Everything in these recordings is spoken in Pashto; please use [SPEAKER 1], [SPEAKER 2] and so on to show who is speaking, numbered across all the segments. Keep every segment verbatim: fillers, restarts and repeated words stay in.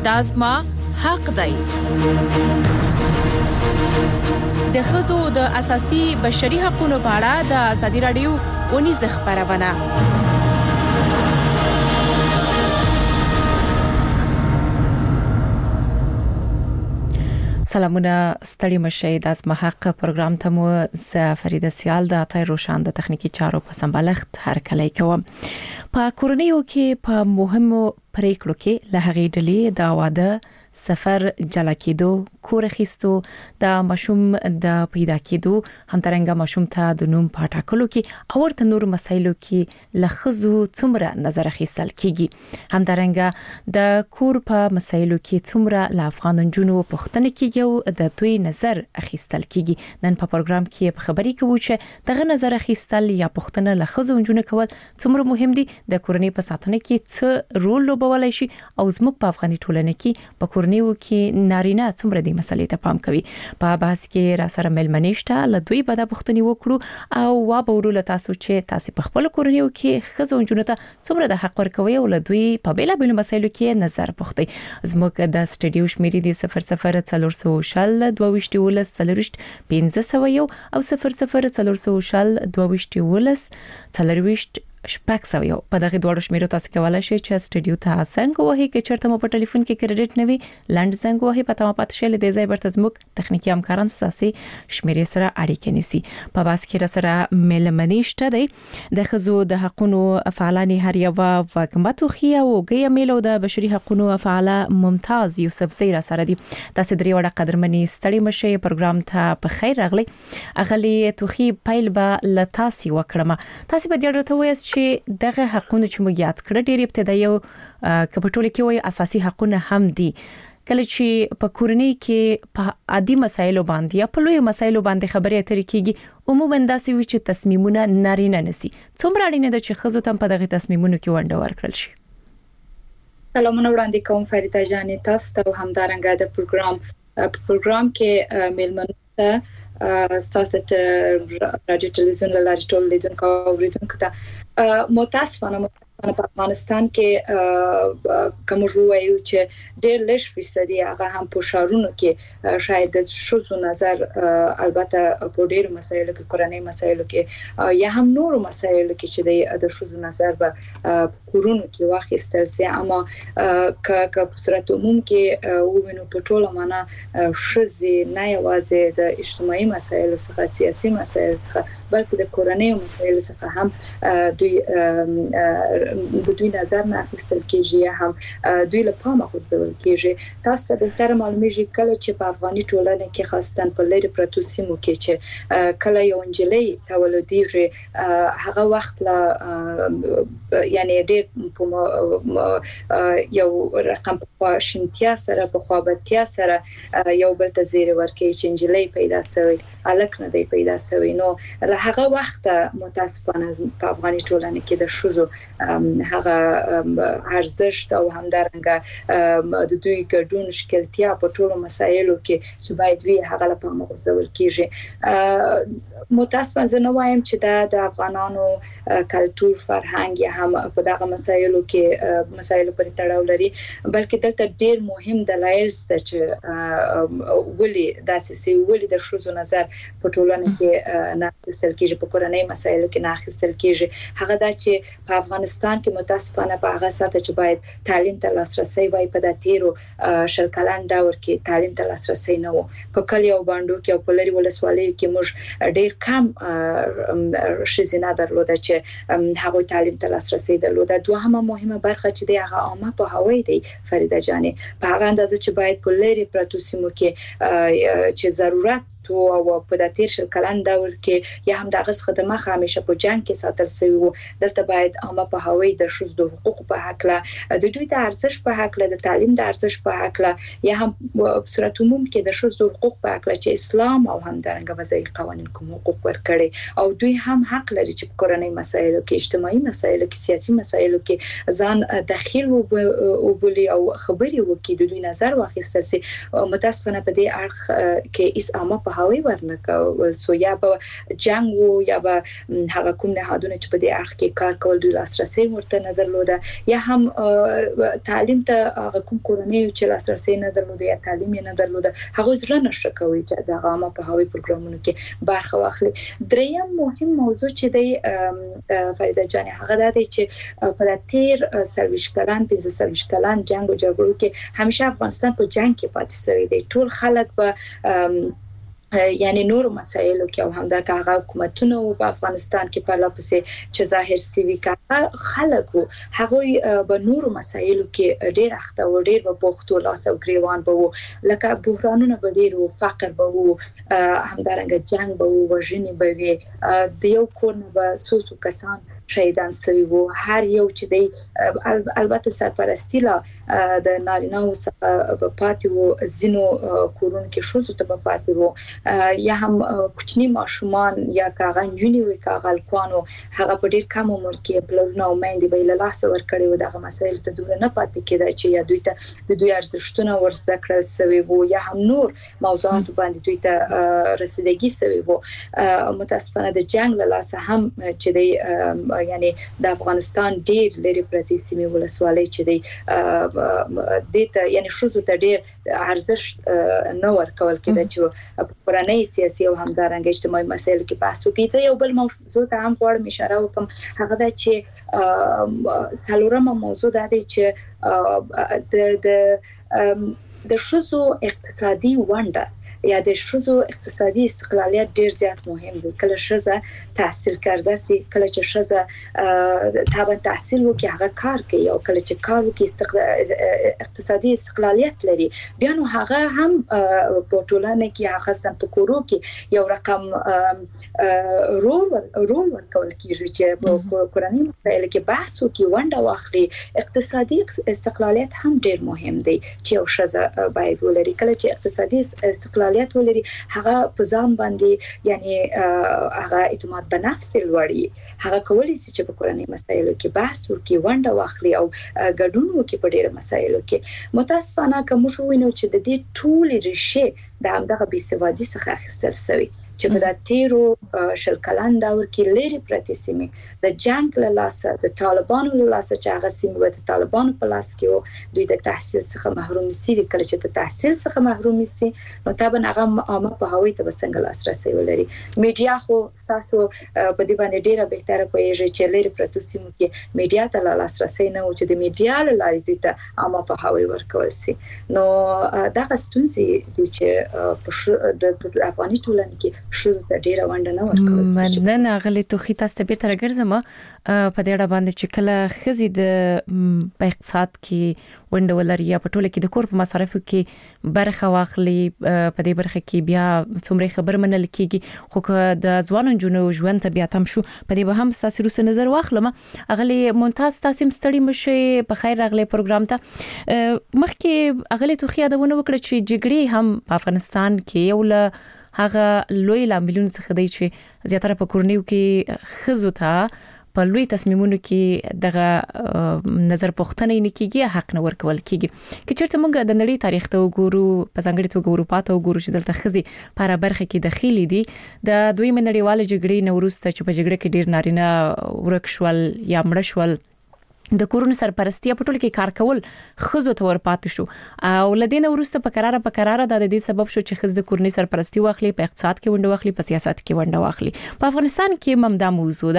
[SPEAKER 1] دا زما حق دی. د ښځو د اساسي بشري حقوقو په اړه د ازادي رادیو ونیزه خبرونه. سلامونه ستړي مشه د زما حق پروګرام ته مو ز فریده سیال د اتای روشان د تخنیکی چارو په سمبالښت هر کله کوم. په کورنیو کې په مهمو پریکړو کې له هغې ډلې د واده، سفر، جلا کېدو، کور اخیستو، د ماشوم د پیدا کېدو، همدارنګه ماشوم ته د نوم په ټاکلو کې او ورته نور مسایلو کې له ښځو څومره نظر اخیستل کیږي. همدارنګه د کور په مسایلو کې څومره له افغان نجونو پوښتنه کیږي او د دوی نظر اخیستل کیږي. نن په پروګرام کې په خبري کوو چې دغه نظر اخیستل یا پوښتنه له ښځو نجونو کول څومره مهم دي، د کورنۍ په ساتنه کې څه رول لوبولای شي او زموږ په افغاني ټولنه کې په کورنیو کې نارینه څومره د مسلې ته پام کوي. په بحث کې را سره ملمنېشته له دوی به د پوښتنې وکړو او وا به ورول تاسو چې تاسو په خپل کورنیو کې ښځو نجونو ته څومره د حق ورکوي او له دوی په بیلا بیل مسایلو کې نظر پوښتي. زموږ د سټډیو شمیرې دي صفر صفر څلور سوه شل دوه ویشت ولس څلورشت پنځه سوه یو او صفر صفر څلور سوه شل دوه ویشت ولس څلورشت شپږ سوه یو. په دغه دوه شمیرو تاسو کولای شئ چې سټډیو ته څنګه وهي کې چرته مو په ټلیفون کې کریډټ نوي لاند څنګه وهي په تمه پات شل د ځای برته زموږ تخنیکی همکاران ساسي شمیرې سره اړیکه نیسي. په باس کې را سره ملمنېشته دی د ښځو د حقوقو فعالانی هر یو وګمتو خیا او ګي میلو د بشري حقوقو فعال ممتاز یوسف زیرا سره دی. تاسو درې وړه قدرمنې ستړي مشه پروګرام ته په خیر راغلی. اغلی توخي پایل به لتاسي وکړم. تاسو به ډېر وایي چې دغه حقونه چې موږ یاد کړل ډېر ابتدایي او کپټول کې وایي اساسي حقونه هم دي. کله چې په کورنۍ کې په عادي مسایلو باندې یا په لوی مسایلو باندې خبرې اترې کیږي عموما داسې وي چې تصمیمونه نارینه نسی. څومره اړینه ده چې ښځو ته په دغه تصمیمونو کې ونډه ورکړل شي؟
[SPEAKER 2] سلامونه وړاندې کوم فریده جانې، تاسو ته همدارنګه د پروګرام په پروګرام کې میلمنو ته تاسو ته راډیو ټلویزیون له لارې ټول لیدونکو او اوریدونکو ته متاسفانه په افغانستان کې کوم وایو چې ډېر لږ فیصدي هغه هم په شهرونو کې شاید د شذو نظر البته په ډېر مسایلو کې کورنۍ مسایلو کې یا هم نور مسایلو کې چې د شذو نظر به کورونو کې واخیستل سي، اما که په صورت عموم کې ووینو په ټوله معنا شذې نه یوازې د اجتماعي مسایلو څخه سیاسي مسایلو څخه بلکې د کورنۍ مسایلو څخه هم دوی د دوی نظر نه اخیستل کېږي یا هم دوی له پامه غورځول کېږي. تاسو ته بهتره معلومیږي کله چې په افغاني ټولنه کې خاصتاً په لری پروتو سیمو کې چې کله یو انجلۍ تولدېږي هغه وخت لا یعنی ډېر په یو رقم په شینتیا سره په خوابتیا سره یو بل ته زیری ورکوي چې انجلۍ پیدا شوی الک نه دی پیدا شوی. نو له هغه وخت متاسفانه په افغاني ټولنه کې د شذو هغه ارزښت او همدارنګه د دوی ګډون شکلتیا په ټولو مسایلو کې چې باید وی هغه لپاره مغزول کیږي. متاسفانه زه نه وایم چې دا د افغانانو کلتور فرهنګ یا هم په دغه مسایلو کې مسایلو پر تړاو لري، بلکې دلته ډیر مهم دلایل شته چې ولې داسې سي ولې د شذو نظر په ټولنه کې نه اخیستل کیږي، په کورنۍ مسایلو کې نه اخیستل کیږي. هغه دا چې په افغانستان کې متاسفانه په هغه ساته چې باید تعلیم ته لاسرسي وای په د تیرو شل کلن دور کې تعلیم ته لاسرسي نه وو. په کلی او باندې کې او په لری ولسوالۍ کې موږ ډیر کم شذینه درلوده چې هغه تعلیم ته لاسرسي درلوده. دوهمه مهمه برخه چې د هغه عامه په هوای دی فریده جانې په هغه اندازه چې باید په لری پروتو سیمو کې چې ضرورت او په د تیر شل کلن دور کې یا هم دغه خدمات همیشه په جنگ کې ساتل شوی وو. دلته باید عامه په هوای د شذو د حقوق په حق له د دوی د ارزښت په حق له د تعلیم د ارزښت په حق له یا هم په صورت عموم کې د شذو حقوق په حق له چې اسلام او هم درنګ وضعي قوانين کوم حقوق ورکړي او دوی هم حق لري چې کورنۍ مسایلو کې اجتماعي مسایلو کې سیاسي مسایلو کې ځان داخل او بولی او خبري وکړي د دوی نظر واخیستل سي. متاسفانه په دې اړه کې اس عامه په پهاوی ورنکول سو یا به جنگ وو یا به هغه کوم نهادونه چې په دې اړه کې کار کول دوی لاسرسي ورته نه درلوده یا هم تعلیم ته هغه کوم کورنۍ چې لاسرسي نه درلوده یا تعلیم نه درلوده هغه زړه نشه کوي چې د عامه پهاوی پروګرامونو کې برخه واخلي. دریم مهم موضوع چې د فریده جان هغه د چې په تیر سرویس کلان پنځه سرویس کلان جنگ او جګړو کې همیشه افغانستان په جنگ کې پاتې شوی دی. ټول خلک په یعنی نور مسایلو کې او هم د هغه حکومتونو په افغانستان کې په لاپسې چې ظاهر سیوی کا خلکو هغه به نور مسایلو کې ډېر اخته و ډېر په پښتو لاس او گریوان به لکه بحرانونه به ډېر او فقر به و همدارنګه جنگ به و وژنې به وي د یو کور نه به سوسو کسان شهیدان سوي وو. هر یو چې دی البته سرپرستی لا د نارینه او په پاتې وو زینو کورون کې شوزو ته په پاتې وو یا هم کوچنی ماشومان یا کاغان جونی وي کاغال کوانو هغه په ډیر کم عمر کې بلونه او مېندې به له لاس ور کړی و دغه مسایل ته دوی نه پاتې کېدای چې یا دوی ته د دوی ارزښتونه ورزده کړل سوي وو یا هم نور موضوعات باندې دوی ته رسیدګي سوي وو. متاسفانه د جنگ له لاسه هم چې دی یعنی د افغانستان ډیر لري پرتی سیمې ولسوالۍ چې دی دته یعنی شوزو ته ډیر ارزښت نه ورکول کېده چې په پرانه سیاسي او همدارنګه اجتماعي مسایلو کې بحث وکړي. یو بل موضوع ته هم غواړم اشاره وکم هغه دا چې سلورمه موضوع دا دی چې د د د شوزو اقتصادي ونډه یا د شوزو اقتصادي استقلالیت ډیر زیات مهم دی. کله شوزه تحصیل کرده سي کله چې شوزه طبعا تحصیل وکي هغه کار کوي او کله چې کار وکي استقلال اقتصادي استقلالیت لري بیا نو هغه هم په ټولنه کې هغه سم په کورو کې یو رقم رول رول ورکول کیږي چې په کورنۍ مسایلو کې بحث وکي ونډه واخلي. اقتصادي استقلالیت هم ډیر مهم دی چې یو شوزه باید ولري. کله چې اقتصادي استقلالیت ولري هغه په ځان باندې یعنی هغه اعتماد په نفس لوړي هغه کولی چې په کورنۍ مسایلو کې بحث وکړي ونډه واخلي او ګډون وکړي په ډیرو مسایلو کې. متاسفانه کوم شو وینو چې د دې ټول ریشه د همدغه بېسوادي څخه اخیستل شوی چې په د تیرو شل کلن دور کې لري پرتی سیمې د جنگ له لاسه د طالبانو له لاسه چې هغه سیمې د طالبانو په لاس کې وو دوی د تحصیل څخه محروم سي کله چې د تحصیل څخه محروم سي نو طبعا هغه عامه په هوی ته څنګه لاسرسي ولري. میډیا خو تاسو په دې باندې ډیره بهتره پوهیږئ چې لري پرتی سیمو کې میډیا ته لاسرسي نه و چې د میډیا له لارې دوی ته عامه په هوی ورکول سي. نو دا غستونځي دي چې د افغاني ټولنې کې شوزو ته ډیره ونډه نه ورکول.
[SPEAKER 1] مننه غلي توخي تاسو ته بیرته راګرځم په دې اړه باندې چې کله خزي د په اقتصاد کې ونډه ولري یا په ټوله کې د کور په مصارفو کې برخه واخلي په دې برخه کې بیا څومره خبر منل کیږي خو که د ځوانو جنو ژوند ته بیا تم شو په دې به هم تاسو روسه نظر واخلم. اغلی ممتاز تاسو مستړی مشه په خیر راغلی پروګرام ته مخکې اغلی توخي یادونه وکړه چې جګړې هم په افغانستان کې یو له هغه لوی لاملونه څخه دی چې زیاتره په کورنیو کې خزو ته په لوی تصمیمونو کې دغه نظر پوښتنه نه کیږي حق نه ورکول کیږي. که چېرته موږ د نړۍ تاریخ ته وګورو په ځانګړي توګه اروپا ته وګورو چې دلته خزي په برخه کې دخیلي دي د دویمه نړیواله جګړې نو وروسته چې په جګړه کې ډیر نارینه ورک شول یا مړ شول د کورونو سرپرستی په ټول کې کار کول خزو ته ورپات شو او لدینه ورسته په قراره په قراره د دې سبب شو چې خز د کورنۍ سرپرستی واخلي په اقتصاد کې ونډه واخلي په سیاست کې ونډه واخلي. په افغانستان کې ممدا موضوع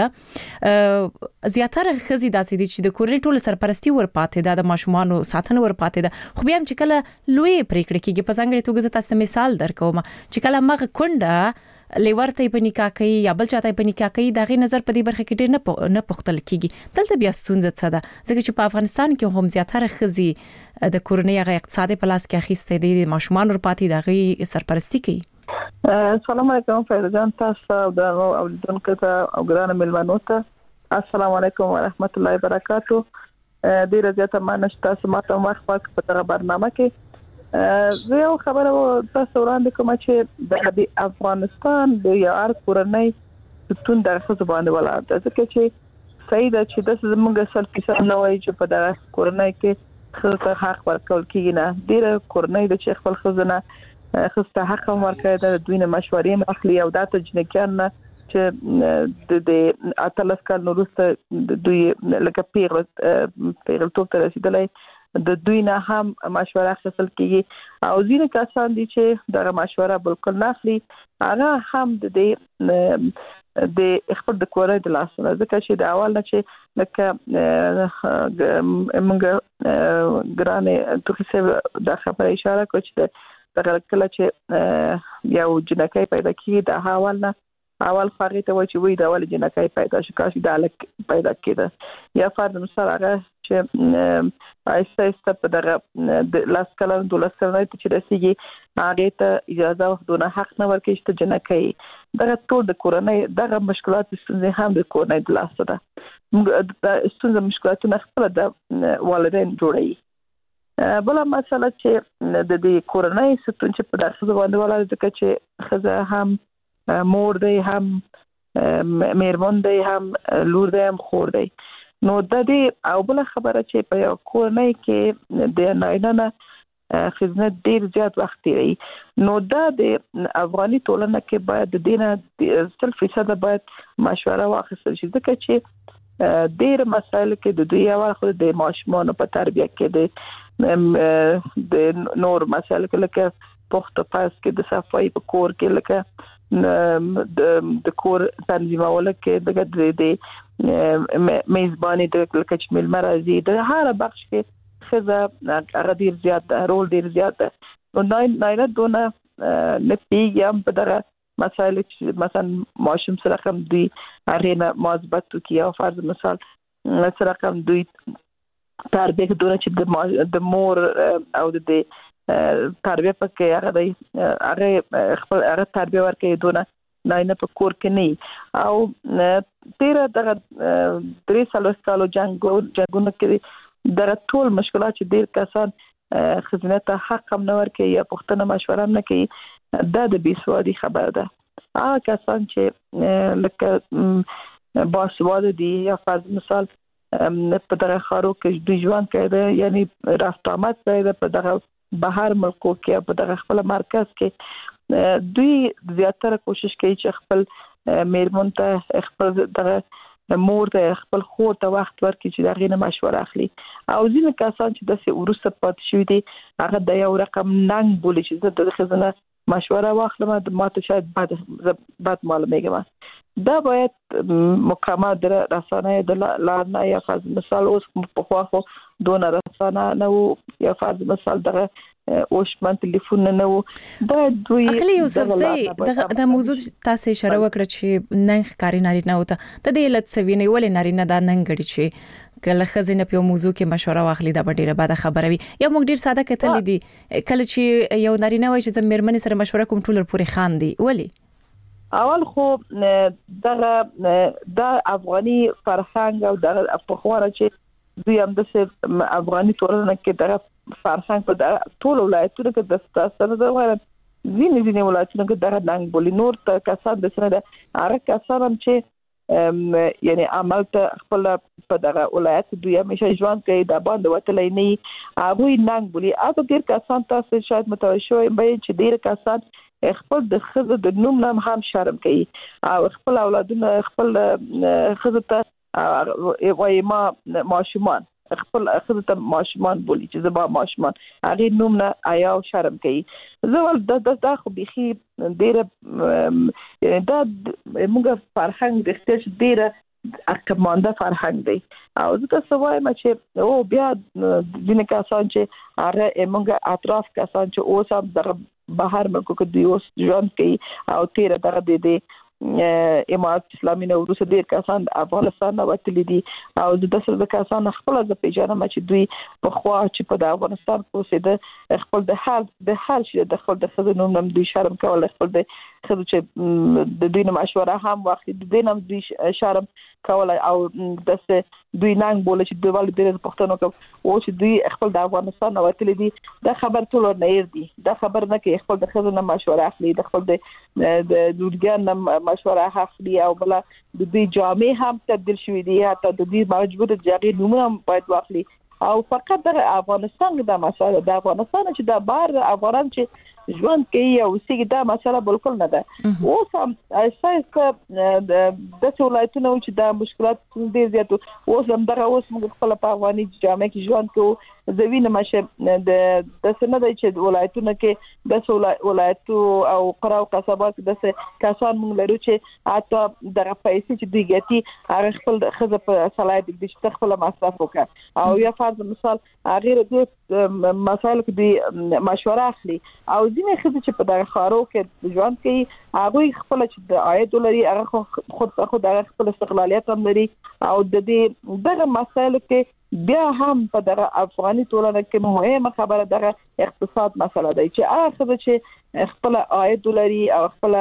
[SPEAKER 1] ده زیاتره خزي داسې دي چې د کورنۍ ټول سرپرستی ورپاتې ده د ماشومان ساتنه ورپاتې ده خو بیا هم چې کله لوی پریکړه کېږي په ځانګړي توګه تاسو مثال درکوم چې کله مغه کونډه لیورته په نکاح کوي یا بل چاته په نکاح کوي دغه نظر په دې برخه کې ډېر نه نه پختل کیږي. دلته بیا ستونزه څه ده ځکه چې په افغانستان کې هم زیاتره خزي د کورنۍ هغه اقتصادي پلاس کې اخیسته دي ماشومان ورپاتې دغه سرپرستی کوي.
[SPEAKER 3] السلام علیکم فیضان تاسو د اوریدونکو ته او ګرانه ملمنو ته السلام علیکم ورحمت الله وبرکاتو. ډیره زیاته مننه تاسو ماته وخت په دغه برنامه کې زه یو خبره تاسو وړاندې کوم چې د افغانستان د یار کورنۍ ستون د خصوص باندې ولاړ ده ځکه چې صحیح ده چې د زمونږ سل فیصد نه وایي چې په دغه کورنۍ کې خلک حق ورکول کیږي نه ډیره کورنۍ د چې خپل خزانه خسته حق ورکړي د دوی نه مشورې اخلي او د تجنکان چې د اتلس کال وروسته دوی لکه پیغل پیغل توپ ته رسیدلې د دوی نه هم مشوره اخیستل کیږي او ځینې کسان دي چې دغه مشوره بالکل نه اخلي هغه هم د دې د خپل د کورنۍ د لاسونه ځکه چې د اول نه چې لکه موږ ګرانه توخه د خبره اشاره کوي چې دغه کله چې یو جنکۍ پیدا کیږي د اول نه اول خاري ته وایي چې وی د اول جنکۍ پیدا شي کاشي د الک پیدا کېده یا فرض مثال هغه چې آیسته آیسته په دغه د لاس کلن دولس کلنۍ ته چې رسیږي هغه ته اجازه وخدونه حق نه ورکړي چې جنکۍ دغه ټول د کورنۍ دغه مشکلات ستونزې هم د کورنۍ د لاسه ده موږ د ستونزې مشکلاتونه خپل د والدین جوړي بل مسله چې د دې کورنۍ ستون چې په داسې باندې ولاړ ځکه چې خزه هم مور دی هم میرمن دی هم لور دی هم خور دی نو د دې او بل خبره چې په یو کورنۍ کې د ناینه خدمت ډیر زیات وخت دی نو دا د افغاني ټولنه کې باید د دینه سل فیصد باید مشوره واخیستل شي ځکه چې ډیر مسایل کې د دوی اول خو د ماشومان په تربیه کې د نور مسایل کې لکه پخته پاس کې د صفای په کور کې لکه د د کور تنظیمول کې دغه د میزبانی د لکه چې مل مرزي د هر بخش کې خزه هغه ډیر زیات رول ډیر زیات نو نه نه دونه نه پیګم په دغه مسایل چې مثلا ماشوم سره کوم دی اړینه مثبت کیه فرض مثال سره کوم دوی تربیه دونه چې د مور او د تربیه پکې هغه دی هغه خپل هغه تربیه ورکې دونه نه نه په کور کې نه او تیر دغه درې سالو کالو جنگ جنگونه کې دغه ټول مشکلات چې ډیر کسان خدمت حق هم نه ورکې یا پښتنه مشوره نه کوي دا د بیسوادي خبره ده هغه کسان چې لکه باسواده دي یا فرض مثال په دغه خارو کې دوی ژوند کوي یعنی رفت آمد کوي په دغه بهر ملکو کې په دغه خپل مرکز کې دوی زیاتره کوشش کوي چې خپل میرمن ته خپل دغه مور ته خپل خور ته وخت ورکړي چې دغه نه مشوره اخلي او ځینې کسان چې د سه ورسته پات شوی دي هغه د یو رقم ننګ بولی چې د خزانه مشوره واخلم د ماته شاید بعد بعد معلومه دا باید مکمل در رسانه د لارنه یا فرض مثال اوس په خواخو دون رسانه نو یا فرض مثال دغه اوشمن ټلیفون نه وو باید دوی
[SPEAKER 1] اخلي یوسف زي د موضوع تاسو اشاره وکړه چې نن ښکاری ناری نه وته د دې لټ سوینې ولې ناری نه دا نن غړي چې کله خزینه په موضوع کې مشوره واخلي دا ډیره بده خبره وي یا موږ ډیر ساده کتل دي کله چې یو ناری نه وای چې د میرمنې سره مشوره کوم ټول پورې خان دي ولی
[SPEAKER 3] اول خو دغه د افغاني فرهنګ او د پخواره چې دوی هم د افغاني ټولنه کې دغه فرهنګ په ټول ولایتونو کې د ستاسو د وایي ځینې ځینې ولایتونو کې دغه ننګ بولی نور ته کسان د سره د هغه کسان هم چې یعنی عمل ته خپل په دغه ولایت دوی همیشه ژوند کوي د باندې وتلې نه هغه ننګ بولی اته ډیر کسان تاسو شاید متوجه وي چې ډیر کسان خپل د خزه د نوم نام هم شرم کوي او خپل اولادونه خپل خزه ته وایي ما ماشومان خپل خزه ته ماشومان بولی چې زما ماشومان هغه نوم نه آیا شرم کوي زول د د خو بيخي ډیره دا موږ فرهنګ د اختیار ډیره اکمانده فرهنګ دی او زه سوای ما چې او بیا د نه کسان چې هغه موږ اطراف کسان چې اوس هم د بهر ملکو کې دی اوس ژوند کوي او تیر دغه د دې امارات اسلامي نو روس ډیر کسان د افغانستان نه وتلي دي او د سر د کسان خپل د پیژنه چې دوی په خوا چې په افغانستان کې د خپل د حال د حال چې د خپل د خزینو نوم دوی شرم کول خپل د خزو چې د دوی نه مشوره هم وخت د دوی نوم دوی شرم کول او د دوی ننګ بوله چې دوی ول د پښتنو کو او چې دوی خپل د افغانستان نه وتلي دي دا خبر ټول نه ير دي دا خبر نه کې خپل د خزو نه مشوره اخلي د خپل د د لورګان نه مشوره اخلي او بل د دې جامع هم تبدیل شوې دي حتی د دې موجوده ځای نومونه باید واخلي او فقط د افغانستان د مسایل د افغانستان چې د بار افغان چې ژوند کوي او سیګ دا مسله بالکل نه ده. اوس هم اساسه د ولایتونو چې دا مشکلات ډېر زیات اوس هم دغه اوس موږ خپل په افغاني جامعه کې ژوند کوو زوینه مشه د د سند چې ولایتونو کې د ولایتو او قرا او قصبات د کسان موږ لرو چې اته دغه پیسې چې دوی ګټي هغه خپل خزه په صلاحیت دي چې خپل مصرف وکړي او یا فرض مثال غیر د مسایل کې دی مشوره اخلي او ځینې خزه چې په دغه خارو کې ژوند کوي هغه خپل چې د عاید لري هغه خود خود هغه خپل استقلالیت هم لري او د دې دغه مسایل کې بیا هم په دغه افغاني ټولنه کې مهمه خبره دغه اقتصاد مسله ده چې هغه چې خپل عاید لري او خپل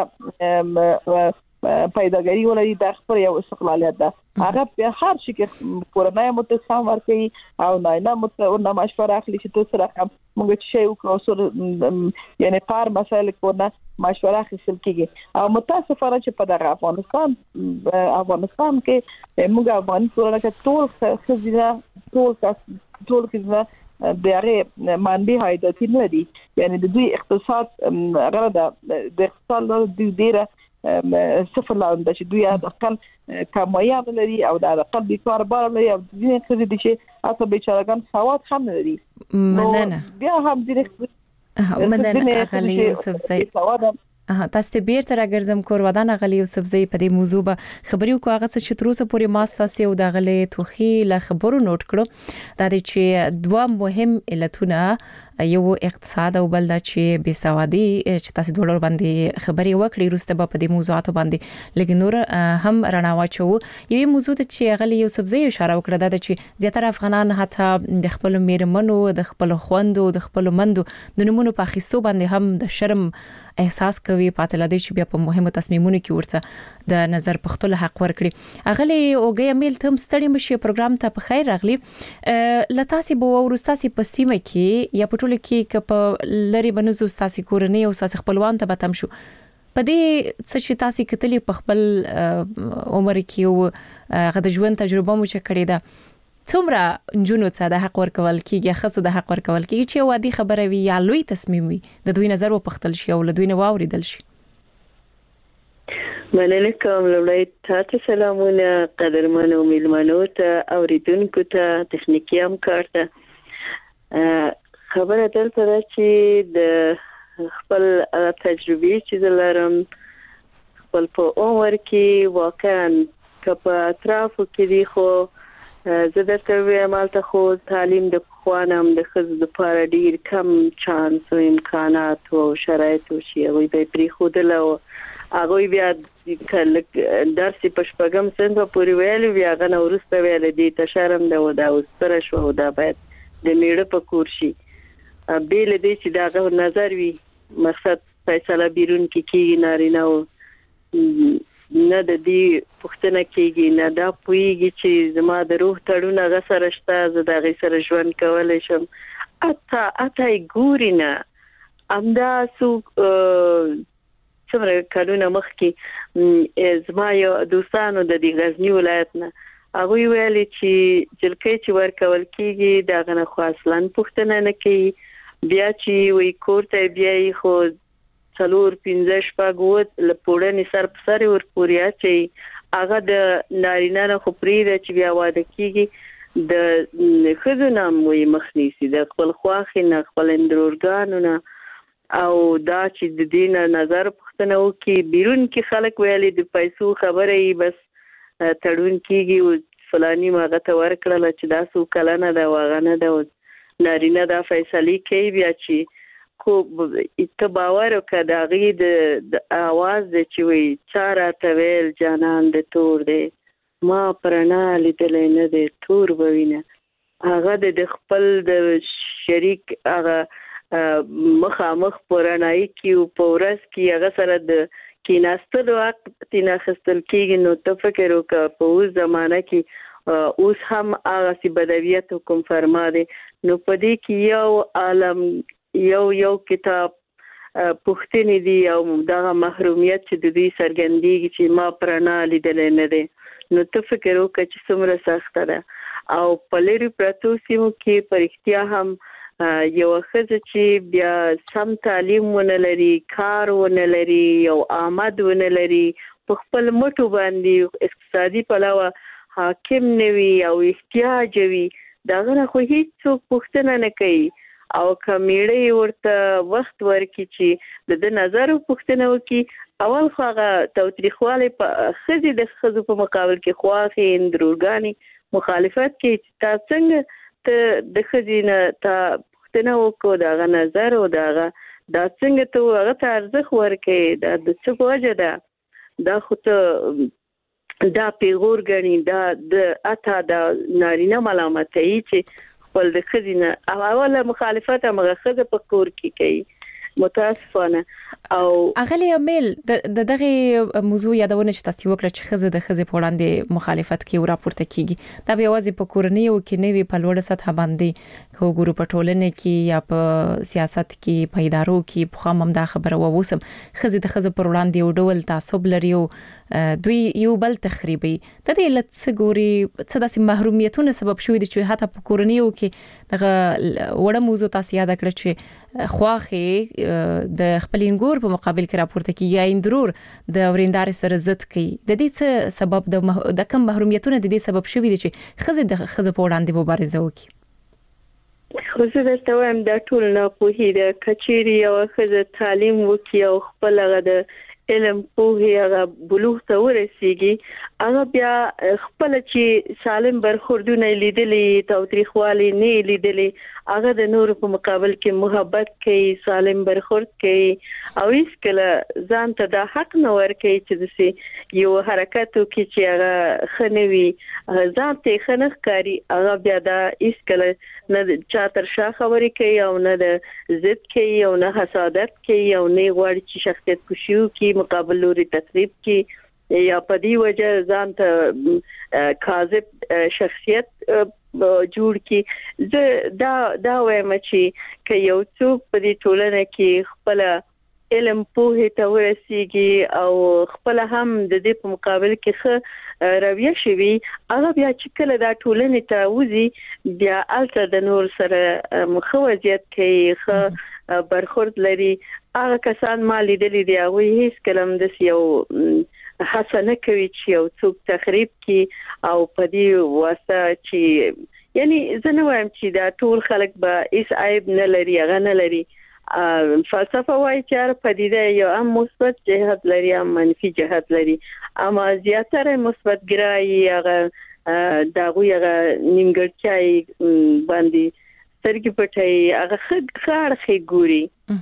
[SPEAKER 3] پیداګری ولري د خپل یو استقلالیت ده هغه په هر شي کې کورنۍ متصام ورکړي او نه نه متونه مشوره اخلي چې تاسو راکم موږ چې یو کوسر یعنی پار مسایل کورنه مشوره اخیستل کیږي او متاسفانه چې په دغه افغانستان افغانستان کې موږ افغاني ټولنه کې ټول خزینه ټول ټول خزینه دغه منبع هایداتی نه دي یعنی د دوی اقتصاد غره د اقتصاد د ډیره صفر لاندې چې دوی د خپل کمایاب لري او د خپل بیکار بار لري او د دې خزې دي چې اته بیچارهګان سواد هم لري
[SPEAKER 1] مننه
[SPEAKER 3] بیا هم دې
[SPEAKER 1] مننه اغلی یوسف زئی تاسو ته بیرته راګرځم کور ودان غلی یوسف زئی په دې موضوع به خبري کو هغه چې تر اوسه پورې ماستاسي او د غلی توخي له خبرو نوٹ کړو دا چې دوه مهم علتونه یو اقتصاد او بل د چې بيسوادي چې تاسو ډولر باندې خبري وکړي روسته په دې موضوعات باندې لګ نور هم رڼا واچو یو موضوع چې غلی یوسف زئی اشاره وکړه دا چې زیاتره افغانان حتی د خپل میرمنو د خپل خوندو د خپل مندو د نمونه په خېستو باندې هم د شرم احساس کوي پاتل دي چې بیا په مهمو تصمیمونو کې ورته د نظر پختل حق ورکړي اغلی اوګي امیل تم ستړي مشي پروګرام ته په خیر راغلی لتاسي بو ورستاسي په سیمه کې یا په ټول کې کپ لری بنوزو ستاسي کورنۍ او ستاسي خپلوان ته بتم شو په دې څه چې تاسو کتلی په خپل عمر کې او غد ژوند تجربه مو چې کړې ده څومره جنونو ته د حق ورکول کیږي خاصو د حق ورکول کیږي چې وادي خبره وی یا لوی تصمیم وي د دوی نظر و پختل شي او له دوی نه واوریدل شي
[SPEAKER 4] مننه کوم لومړی تاسو سلامونه قدرمنو میلمنو ته اوریدونکو ته تخنیکی همکار ته خبره دلته ده چې د خپل تجربې چې لرم خپل په عمر کې واقعا په اطرافو کې دی خو زه درته وایم مالته خو تعلیم د خوانم د خزو د پاره ډیر کم چانس او امکانات او شرایط او شی وي به پری خودل او هغه بیا کله درس په شپږم سند پورې ویل بیا غن ورسته ویل دي ته شرم ده او دا اوسره شو دا باید د میړه په کور شي بیل دې چې دا نظر وي مقصد فیصله بیرون کې کیږي نارینه او نه د دې پښتنه کېږي نه دا پويږي چې زما د روح تړونه غسر شته زه د غي سره ژوند کولای شم اته اته ګورینه امدا سو څومره کلونه مخکې زما یو دوستانو د دې غزنی ولایت نه هغه ویل چې جلکې چې ورکول کېږي دا غنه خو اصلا پښتنه نه کوي بیا چې وی کوړته بیا خو څلور پنځه شپږ لپوړنې سر په سر ور پوریا چې هغه د نارینه نه خو پریده چې بیا واده کیږي د خزونه مو مخنیسي د خپل خواخ نه خپل اندرورګانو نه او دا چې د دین نظر پښتنه او کې بیرون کې خلک ویلي د پیسو خبره ای بس تړون کیږي او فلانی ماغه ته ورکړل چې دا سو کلنه دا واغنه دا نارینه دا فیصله کوي بیا چې کو ته باور وکړه دا غي د आवाज د چوي چاره تویل جانان د تور دی ما پرنا لیدل نه دی تور بوینه هغه د خپل د شریک هغه مخامخ پرنای کیو پورس کی هغه سره د کیناستل وخت تینا خستل کیږي نو ته فکر وکړه په اوس زمانہ کې اوس هم هغه سی بدویت حکم فرما دی نو پدې کې یو عالم یو یو کتاب پښتني دی او دغه محرومیت چې د دې سرګندېږي چې ما پرانا لیدل نه دي نو ته فکر وکړه چې څومره سخت ده او په لری پروتو سیمو کې پرختیا هم یو خزه چې بیا سم تعلیم ونه لري، کار ونه لري، یو آمد ونه لري، په خپل مټو باندې اقتصادي پلوه حاکم نوي او احتیاج وي، داغه خو هیڅ څوک پوښتنه نه کوي. او کمیړې ورته وخت ورکړي چې د نظر پوښتنه وکړي، اول خو هغه تاوتریخوالی په ښځې د ښځو په مقابل کې خواښې اندروګانې مخالفت کوي چې تا څنګه ته د ښځې نه تا پوښتنه وکړو، د هغه نظر او د هغه دا څنګه ته هغه ته ارزښت ورکړې، دا د څه په وجه ده، دا خو ته دا پیغور ګڼي، دا د اته د نارینه ملامتوي چې خپل د ښځې نه اوله مخالفت همغه ښځه په کور کې کوي. متاسفانه او
[SPEAKER 1] اغلی امیل د دغه موضوع یادونه چې تاسو وکړه چې ښځه د ښځې په وړاندې مخالفت کوي او راپورته کیږي، دا به یوازې په کورنۍ او کې نوي په لوړه سطح باندې خو ګورو په ټولنه کې یا په سیاست کې په ادارو کې په خام هم دا خبره ووسم، ښځې د ښځې پر وړاندې یو ډول تعصب لري او دوی یو بل تخریبي. د دې لڅ ګوري څه داسې محرومیتونه سبب شوې دي چې حتی په کورنۍ او کې دغه وړه موضوع تاسو یاد کړئ چې خواخې د خپل انګور په مقابل کې راپورته کیږي، یا اندرور د وریندار سره ضد کوي. د دې څه سبب د مح... د کم محرومیتونه د دې سبب شوی دي چې ښځې د ښځو په وړاندې مبارزه وکړي؟
[SPEAKER 4] خو زه درته وایم دا ټول ناپوهي ده. کچېرې یوه ښځه تعلیم وکړي او خپل هغه د علم پوهې هغه بلوغ ته ورسیږي، هغه بیا خپل چې سالم برخوردونه لیدلي، تاوتریخوالی نه لیدلي، هغه د نور په مقابل کې محبت کوي، سالم برخورد کوي او هیڅ کله ځان ته دا حق نه ورکوي چې داسې یو حرکت وکړي چې هغه ښه نه وي، ځان ته ښه نه ښکاري، هغه بیا دا هیڅ کله نه چا تر شا خبرې کوي او نه د ضد کوي او نه حسادت کوي او نه غواړي چې شخصیت کشي وکړي، مقابل لوري تخریب کوي یا په دې وجه ځان ته کاذب شخصیت جوړ کی. زه دا دا وایم چې که یو څوک په دې ټولنه کې خپل علم پوهه ته ورسیږي او خپل هم د دې په مقابل کې ښه رویه شوي، هغه بیا چې کله دا ټولنه ته وځي بیا الته د نور سره مخ وضعیت کوي، ښه برخورد لري. هغه کسان ما لیدلي دي هغوی هیڅ کله هم داسې یو هڅه نه کوي چې یو څوک تخریب کی او په دې واسطه چې یعنی زه نه وایم چې دا ټول خلک به هیڅ عیب نه لري، هغه نه لري. فلسفه وایي چې هر پدیده یو هم مثبت جهت لري هم منفي جهت لري، اما زیاتره مثبت ګرایي هغه د هغوی هغه نیمګړتیاوې باندې سترګې پټوي، هغه ښه اړخ ګوري،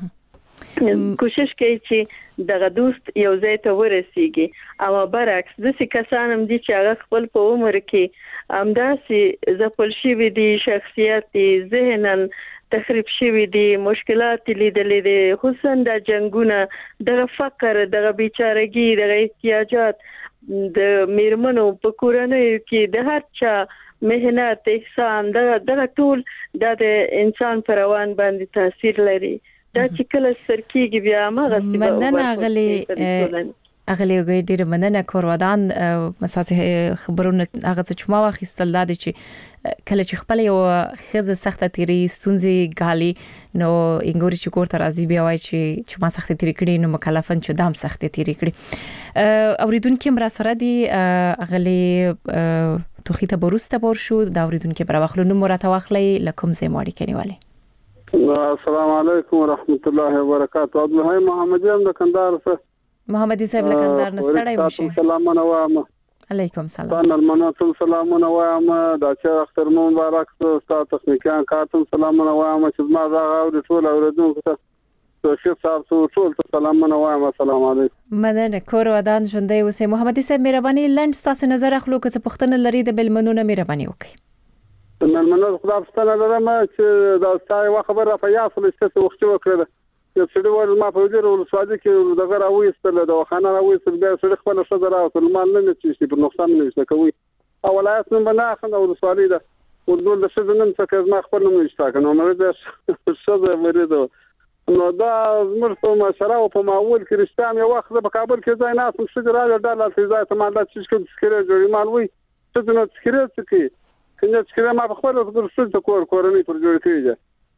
[SPEAKER 4] کوشش کوي چې دغه دوست یو ځای ته ورسیږي. او برعکس داسې کسان هم دي چې هغه خپل په عمر کې همداسې ځپل شوي دي، شخصیت ذهناً تخریب شوي دي، مشکلات لیدلي دي، خصوصا د جنگونه، دغه فقر، دغه بیچارګي، دغه احتیاجات د میرمنو په کورنیو کې د هر چا مهنت، احسان، دغه ټول د انسان پر روان باندې تاثیر لري. دا چې کله سرکیږي بیا مغه
[SPEAKER 1] مننه اغلی اغلی ډیر مننه کورودان مساسه خبرونه هغه چې ما واخیستل دا چې کله چې خپل یو خزه سخته تیری ستونزې غالي نو انګوري چې کوړه راځي بیا وای چې چې ما سخته تیری کړي نو مکلفن چې دام سخته تیری کړي. اوریدونکو مرا سره دی اغلی توخی ته بروسته بور شو دا اوریدونکو پر واخلو نو مرته واخلي لکم زې ماړي کنيواله.
[SPEAKER 5] السلام علیکم ورحمت الله وبرکاته. عبد الحی محمدی هم د کندهار څخه.
[SPEAKER 1] محمدی صاحب له کندهار نه ستړی مشه.
[SPEAKER 5] سلامونه وایم.
[SPEAKER 1] علیکم سلام.
[SPEAKER 5] تاسو مننه سلامونه وایم. دا چې اختر مبارک تاسو تخنیکان کارتم سلامونه وایم چې ما دا غوډ ټول اوردونکو ته توشیف تاسو ټول ته سلامونه وایم. السلام علیکم.
[SPEAKER 1] مننه کور ودان ژوندۍ اوسئ. محمدی صاحب مهرباني لند تاسو نظر اخلو که څه پښتنه لري د بلمنونه مهرباني وکړئ.
[SPEAKER 5] نن منځ خدای ستنه لرم چې دا ستای وا خبره په یاسل ست وخت وکړه چې څه ډول ما په دې ورو ساده کې دغه راوي ستل د خانه راوي ستل بیا سره خپل شذ راوته مال نه چې په نقصان نه وي کوي اولایت من بنا خنه ورو سوالي ده ورول د شذ نن څه ما خپل نه نشته کنه مې ده شذ ورېدو نو دا زمر په مشره او په ماول کې رښتام یو وخت په کابل کې ځای نه اسم شذ راځي د لاله ځای ته مال چې څه سکره جوړی مال وي څه نه سکره څه کې کنه چې ما په خپل ورسره ته کور کورنۍ پر جوړ کړی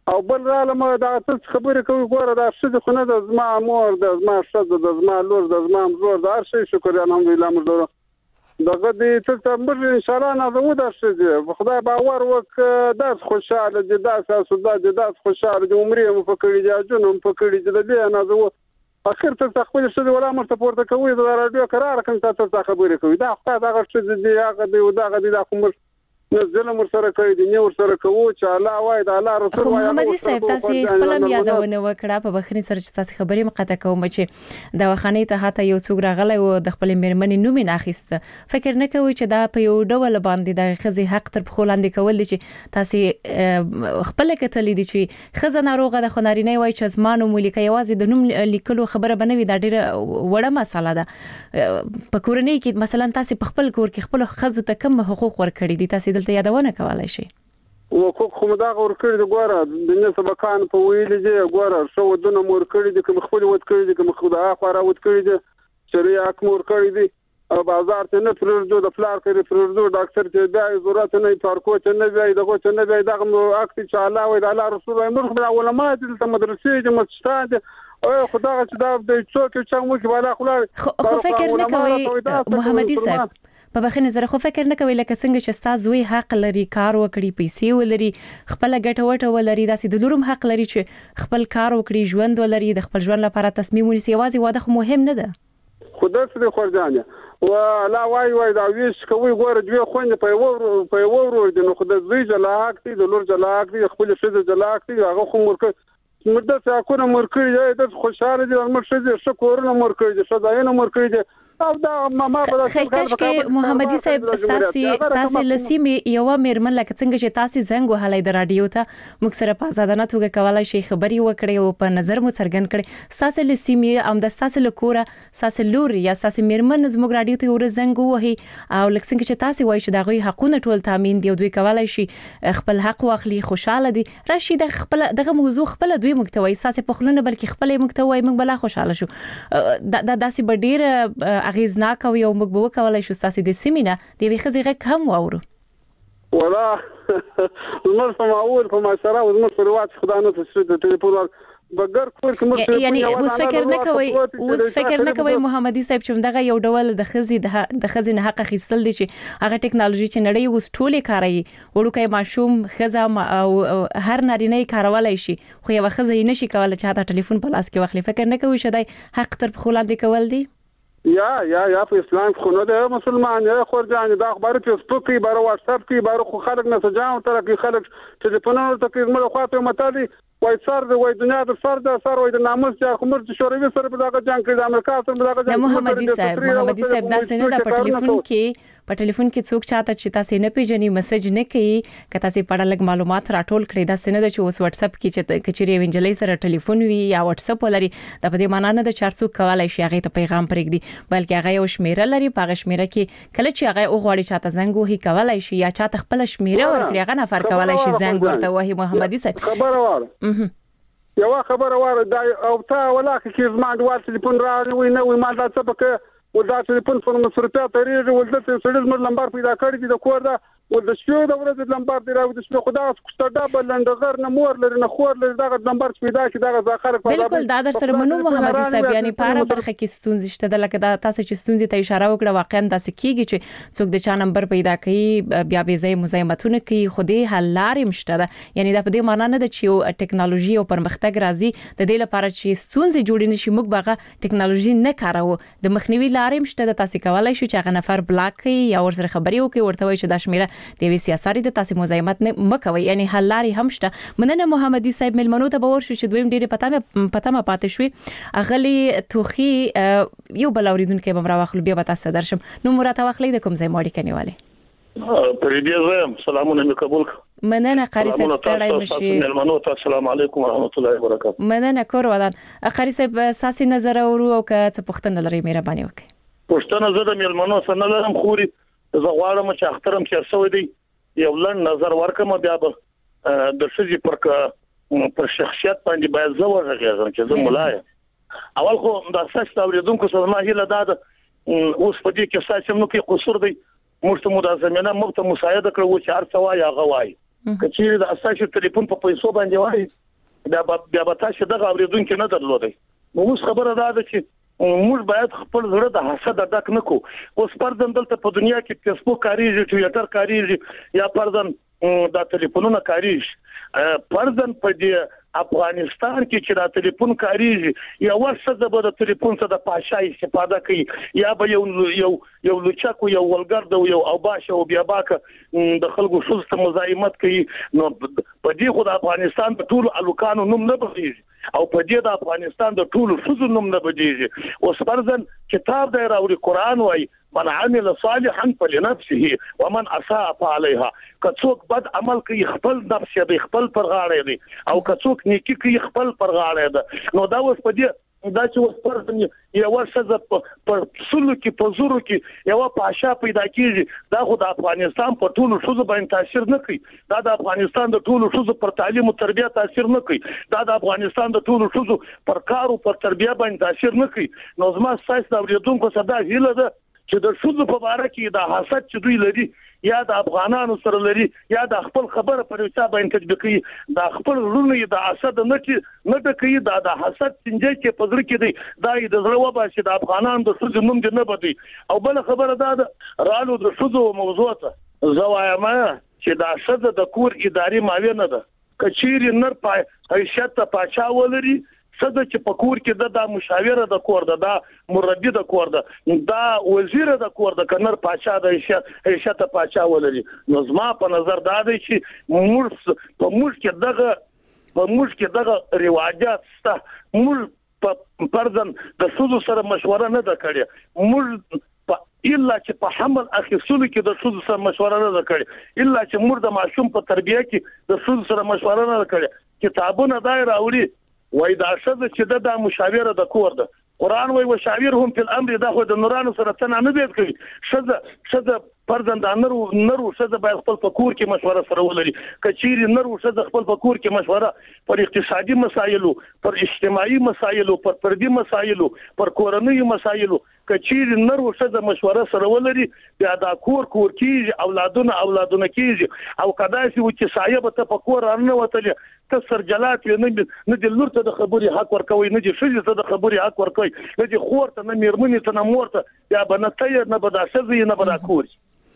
[SPEAKER 5] او بل رالم دا څه خبرې کوي ګوره دا څه خو نه د زما مور د زما شته د زما لور د زما زور د هر شي شکر الحمدلله موږ دغه دې ته موږ ان شاء الله نه زموږ د څه خدای باور وک داس خوشاله دي داس اسودا دي داس خوشاله دي عمرې مو فکرې دي جنوم فکرې دي د دې نه زو اخر ته خپل څه ولا مرته پورته کوي د رادیو قرار کوم تاسو خبرې کوي دا خدای دغه څه دي هغه دی دغه دي د کوم نزل مر سره کوي د نور سره کوو چې الله وای د الله رسول وای
[SPEAKER 1] محمد صاحب تاسو خپل یادونه وکړه په بخنی سره چې تاسو خبرې مقاطع کوم چې د وخنی ته هاته یو څوک راغلی او د خپل میرمنې نوم نه اخیسته فکر نه کوي چې دا په یو ډول باندې د خزي حق تر خلاندې کول دي چې تاسو خپل کتلې دي چې خزه ناروغه د خنارینه وای چې زمانو ملک یوازې د نوم لیکلو خبره بنوي دا ډیره وړه مسله ده په کورنۍ کې مثلا تاسو په خپل کور کې خپل خزو ته کوم حقوق ورکړي دي تاسو دلته یادونه کولای شي
[SPEAKER 5] وکړو خو دا ورکړي د ګوره د نه سبقان په ویلې دي ګوره شو ودونه مور کړی دي کوم خپل ود کړی دي کوم خدای خورا ود کړی دي شریعه مور کړی دي او بازار ته نه پرځو د فلار کې پرځو ډاکټر ته دا ضرورت نه پارکو ته نه وای دغه ته نه وای دغه اکټ چې الله وای د الله رسول الله مرخ بل علماء د مدرسې د مسجد او خدای چې دا د څوک چې موږ بالا خلک
[SPEAKER 1] خو فکر نه کوي محمدي صاحب په بخنه زره خو فکر نه کوي لکه څنګه چې تاسو وی حق لري کار وکړي پیسې ولري خپل ګټه وټه ولري داسې د لورم حق لري چې خپل کار وکړي ژوند ولري د خپل ژوند لپاره تصمیم ونیسي یوازې واده خو مهم نه ده
[SPEAKER 5] خدای دې خورځانه ولا وای وای دا ویش کوي ګوره دوی خوند په یو په یو ورو دي نو خدای دې جلاک دي د لور جلاک دي خپل شذ جلاک دي هغه خو مرکه مرده څاکونه مرکړي دي خوشاله دي مرشه دي شکرونه مرکړي دي شداینه مرکړي دي او دا ما په
[SPEAKER 1] خیکش کې محمدي صاحب تاسو تاسو لسیمه یو میرمن لکه څنګه چې تاسو زنګ وهلای د رادیو ته موږ سره په ازادانه توګه کولای شي خبري وکړي او په نظر مو څرګند کړي تاسو لسیمه ام د تاسو لکوره تاسو لور یا تاسو میرمن زموږ رادیو ته ور زنګ وهي او لکه څنګه چې تاسو وایي چې دغه حقونه ټول تامین دی او دوی کولای شي خپل حق واخلي خوشاله دي راشي د خپل دغه موضوع خپل دوی مکتوي تاسو په خلونه بلکې خپل مکتوي موږ بلا خوشاله شو دا داسې بډیر اغیزناک او یو موږ به کولای شو تاسو د سیمینه د وی خزي غږ هم واورو
[SPEAKER 5] ولا زموږ په معول په معاشره او زموږ په رواج خدای نه څه د ټلیفون بغیر کور کوم
[SPEAKER 1] یعنی اوس فکر نه کوي اوس فکر نه کوي محمدي صاحب چې دغه یو ډول د خزي د خزي نه حق اخیستل دي چې هغه ټکنالوژي چې نړۍ اوس ټوله کاروي وړوکې ماشوم خزه او هر نارینه کارولای شي خو یو خزه یې نشي کولای چې دا ټلیفون په لاس کې واخلي فکر نه کوي چې دای حق تر خلاندې کول دي
[SPEAKER 5] یا یا یا په اسلام خو نه ده مسلمان یا خورجان دا خبره فیسبوک کې بار واتس اپ کې بار خو خلک نه سجاو تر کې خلک ټلیفونونو ته کې موږ خواته متالي وای سر د وای دنیا د سر د سر وای د ناموس چې کومر چې شوروي سره په دغه جنگ کې د امریکا سره په دغه جنگ
[SPEAKER 1] محمدي صاحب محمدي صاحب دا څنګه د په ټلیفون کې په ټلیفون کې څوک چاته چې تاسو نه پیژني میسج نه کوي که تاسو په اړه لګ معلومات راټول کړئ دا څنګه چې اوس واتس اپ کې چې کچري وینجلې سره ټلیفون وي یا واتس اپ ولري دا په دې معنی نه د چارڅو کولای شي هغه ته پیغام پرېږدي بلکې هغه یو شمیره لري په شمیره کې کله چې هغه وغواړي چاته زنګ وهي کولای شي یا چاته خپل شمیره ورکړي هغه نه فرق کولای شي زنګ ورته وهي محمدي صاحب
[SPEAKER 5] خبره واره یو خبره واره دا او تا ولاکه کې زما د واتس ټلیفون راوي نه وي ما دا څه پکې ولدا ټلیفون په مصرفات تریږي ولدا سړي زموږ نمبر پیدا کړی دی د کور دا ولدا شو د ورځې نمبر دی راو د شو خدا څخه ډبل لندغر نه مور لري نه خور لري دا نمبر پیدا کی دا ځاخر په
[SPEAKER 1] بالکل دا در سره منو محمدي صاحب یعنی پاره برخه کې ستونزې شته د لکه دا تاسو چې ستونزې ته اشاره وکړه واقعا تاسو کیږي چې څوک د چا نمبر پیدا کوي بیا به زې مزاحمتونه کوي خو دې حل لارې مشته ده یعنی دا په دې معنی نه ده چې ټکنالوژي او پرمختګ راځي د دې لپاره چې ستونزې جوړې نشي موږ باغه ټکنالوژي نه کاروو د مخنیوي لارې مشته ده تاسو کولای شئ چې هغه نفر بلاک کړئ یا ورسره خبري وکړئ ورته وایي چې دا شمیره د وی سیاسي د تاسو مزاحمت نه مکوي یعنی حل لارې هم شته مننه محمدي صاحب ملمنو ته باور شو چې دویم ډیره پته پته ما پاتې شوې اغلی توخي یو بل اوریدونکو بمرا واخلو بیا تاسو درشم نو مراد واخلې د کوم ځای ماړی کنيواله
[SPEAKER 6] پرې دې زم سلامونه مې قبول
[SPEAKER 1] مننه قاری صاحب ستړی مشي
[SPEAKER 6] ملمنو ته السلام علیکم ورحمت الله وبرکاته
[SPEAKER 1] مننه کور ودان قاری صاحب ساسي نظر اورو او که څه پښتنه لري مهرباني وکړئ
[SPEAKER 6] پښتنه زه د ملمنو سره نه لرم خوري زه غواړم چې اخترم چې څه ودی یو لن نظر ورکم بیا به د شذې پر پر شخصیت باندې باید زه ورغږم چې زه ملای اول خو د اساس اوریدونکو سره ما هیله ده اوس په دې کې ساسم نو کې قصور دی موږ ته مو د زمينه مو ته مساعده کړو چې هر څه وایي هغه وایي کچې د اساسي ټلیفون په پیسو باندې وای دا بیا به تاسو دغه اوریدونکو نه درلودي نو اوس خبره ده چې موږ باید خپل زړه د حسد ډک نه کو اوس پردن دلته په دنیا کې فیسبوک کاریږي ټویټر کاریږي یا پردن د ټلیفونونو کاریږي پردن په دې افغانستان کې چې د ټلیفون کاریږي یا ورسره به د ټلیفون څخه د پاشای استفاده کوي یا به یو یو یو لچکو یو ولګرد یو او باشه او بیا باکه د خلکو شوزته مزاحمت کوي نو په دې خو د افغانستان د ټولو الوکانو نوم نه بغیږي او په دې د افغانستان د ټولو شوزو نوم نه بغیږي اوس پرځن کتاب دی راوړي قران وای من عمل صالحا فلنفسه ومن اساء فعليها کڅوک بد عمل کوي خپل نفس یې خپل پر غاړه دی او کڅوک نیکی کوي خپل پر غاړه ده نو دا اوس په دې دا چې اوس پرځن یو ورسره په سلو کې په زورو کې یو پاشا پیدا کیږي دا خو د افغانستان په ټولو شوزو باندې تاثیر نه کوي دا د افغانستان د ټولو شوزو پر تعلیم او تربیه تاثیر نه کوي دا د افغانستان د ټولو شوزو پر کار او پر تربیه باندې تاثیر نه کوي نو زما ساينس د اوریدونکو صدا هیله ده چې د شوزو په اړه کې د حسد چې دوی لري یا د افغانانو سره لري یا د خپل خبره پر حساب باندې تطبیقي د خپل رونی د حسد نه چې نه د کوي د حسد څنګه کې پزړ کې دی دا د زړه وبا چې د افغانانو د شوزو نوم دې نه بدي او بل خبره ده رالو د شوزو موضوع ته زوایم چې د شوزو د کور اداري ماوی نه ده کچیر نر پای حیثیت ته پاچا ولري صد چې پکور کې د مشاوره د کور د مربي د کور د دا وزیر د کور د کنر پاچا د حیثیت پاچا ولري نو زما په نظر دا دی چې موږ په موږ کې دغه په موږ کې دغه رواجات سته موږ په پرځن د سودو سره مشوره نه ده کړې موږ الا چې په حمل اخیستلو کې د سودو سره مشوره نه ده کړې الا چې موږ د معصوم په تربیه کې د سودو سره مشوره نه ده کړې کتابونه دای راوړي وای دا شذ چې د مشاوره د کور ده قران وای وشاورهم فی الامر دا خو د نورانو سره تنه نه دی کوي شذ شذ پردن د نرو نرو شذ باید خپل فکور کې مشوره سره ولري کچيري نرو شذ خپل فکور کې مشوره پر اقتصادي مسایلو پر اجتماعي مسایلو پر فردي مسایلو پر کورنۍ مسایلو کچيري نرو شذ مشوره سره ولري بیا دا کور کور کیږي اولادونه اولادونه کیږي او کداسي و چې صاحب ته فکور رانه وتل ته سرجلات نه نه د لور ته د خبري حق ورکوي نه د شذ ته د خبري حق ورکوي نه د خور ته نه میرمنې ته نه مورته یا بنته نه بدا شذ نه بدا کور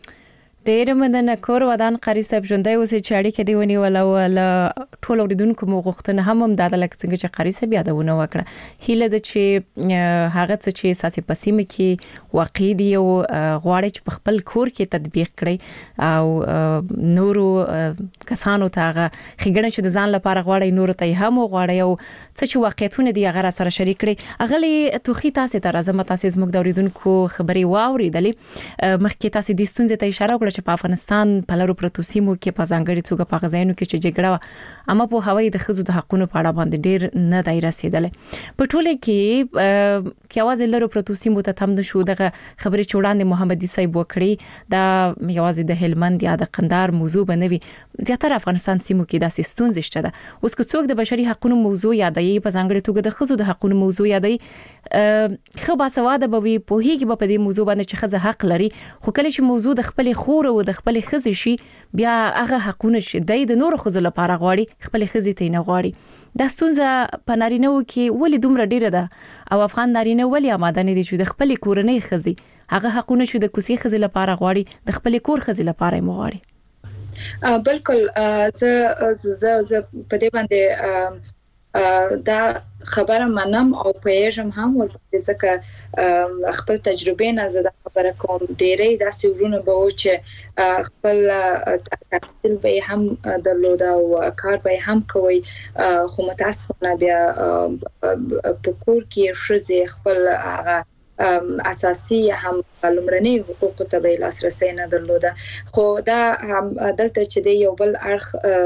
[SPEAKER 1] ډېر مننه کور ودان قاری صاحب ژوندۍ اوسې چې اړیکې دی ونی ولا ټول اوریدونکو مو غوښتنه هم هم د لک څنګه چې قاری صاحب یادونه وکړه هیله د چې هغه څه چې ساسي پسیمه کې واقع دی او غواړي چې په خپل کور کې تطبیق کړي او نورو کسانو ته هغه خګنه چې د ځان لپاره غواړي نورو ته هم غواړي او څه چې واقعیتونه دی هغه سره شریک کړي اغلی توخي تاسو ته راځم تاسو زموږ د اوریدونکو خبري واوریدلې مخکې تاسو د ستونزې ته اشاره چې په افغانستان په لارو پروتو سیمو کې په ځانګړي توګه په غزاینو کې چې جګړه اما په هوایي د خزو د حقونو په اړه باندې ډېر نه دی رسیدلې په ټوله کې کې आवाज لارو پروتو سیمو ته تم نشو دغه خبري چوڑان محمدي صاحب وکړي دا یوازې د هلمند یا د قندهار موضوع بنوي زیاتره افغانستان سیمو کې د ستونزې شته ده اوس که څوک د بشري حقونو موضوع یادوي په ځانګړي توګه د خزو د حقونو موضوع یادوي خو باسواده به وي په هیڅ په دې موضوع باندې چې خزه حق لري خو کله چې موضوع د خپل خور او د خپل خزې شي بیا هغه حقونه چې د نور خزو لپاره غواړي خپل خزې ته نه غواړي دا ستونزه په نارینه کې ولې دومره ډیره ده او افغان نارینه ولې آماده نه دي چې د خپل کورنۍ خزې هغه حقونه چې د کوسي خزې لپاره غواړي د خپل کور خزې لپاره مو غواړي
[SPEAKER 2] بالکل زه زه زه په دې باندې دا خبره منم او پېژم هم ولې ځکه خپل تجربه نه زده خبره کوم ډېرې داسې ورونه به و چې خپل تحصیل به هم درلود او کار به هم کوي خو متاسفانه بیا په کور کې ښځې خپل هغه اساسي هم لمرني حقوق ته به لاسرسي نه درلوده خو دا هم دلته چې دی یو بل اړخ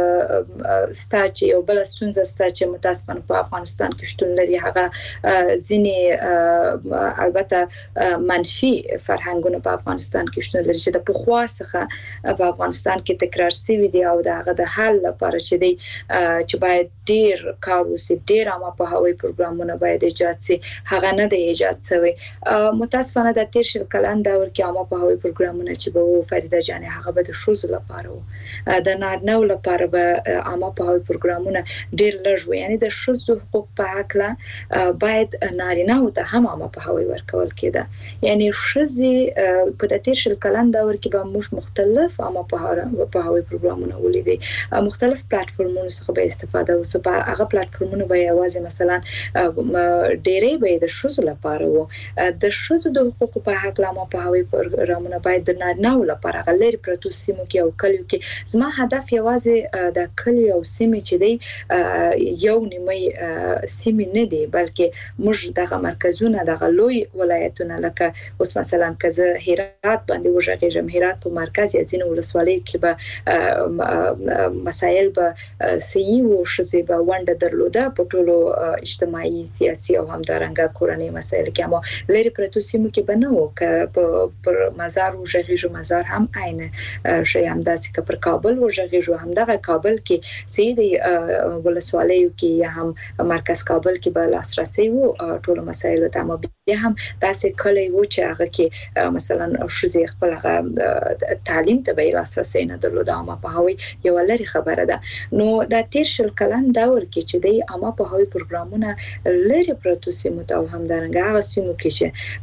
[SPEAKER 2] ستاچ یو بل ستونزه ستاچ متاسفانه په افغانستان کې شتون لري هغه ځینی البته منفي فرهنګونه په افغانستان کې شتون لري چې د پخوا څخه په افغانستان کې تکرار شوی دی او دا هغه د حل لپاره چې دی چې باید ډیر کار وسی ډیر عامه په هوایي پروګرامونه باید ایجاد شي هغه نه دی ایجاد شوی متاسفانه د تیر شل کلن دور کې عامه پوهاوی پروګرامونه چې به فریده جان هغه به د شوز لپاره د نارینه لپاره به عامه پوهاوی پروګرامونه ډیر لږ وي، یعنی د شوز حقوق په حق باید نارینه ته هم عامه پوهاوی ورکول کېده. یعنی شوزي په د تیر شل کلن دور کې به موږ مختلف عامه پوهاوی پروګرامونه ولیدي، مختلف پلیټفارمونو څخه به استفاده وسو. په هغه پلیټفارمونو به یوازې مثلا ډېرې به د شوز لپاره وو. د شوز د حقوقو په حق عامه پوهاوی پروګرامونه باید د نارینه لپاره غلې پروتو سیمو کې او کلیو کې. زما هدف یوازې د کلیو او سیمې چې دی یو نیمه سیمې نه دی، بلکې موږ دغه مرکزونه دغه لوی ولایتونه لکه اوس مثلا کزه هرات باندې وژغېږم، هرات په مرکز یا ځینې ولسوالۍ کې به مسایل به صحیح و شزي به ونده درلوده په ټولو اجتماعي سیاسي او همدارنګه کورنۍ مسایل کې، اما لري پرتو سیمو کې بنو ک پر مزار او ژغېږو مزار هم عین شي همداسې ک پر کابل او ژغېږو همدغه کابل کې سیدي ولسوالیو کې یا هم مرکز کابل کې به لاسرسي وو ټول مسایل ته، اما بیا هم داسې کلی وو چې هغه کې مثلا شزي خپل تعلیم ته به لاسرسي نه درلوده. اما په هوی یو لري خبره ده. نو د تیر شل کلن دور کې چې دی اما په هوی پروګرامونه لري پروتو سیمو ته او همدارنګه هغه سیمو کې چې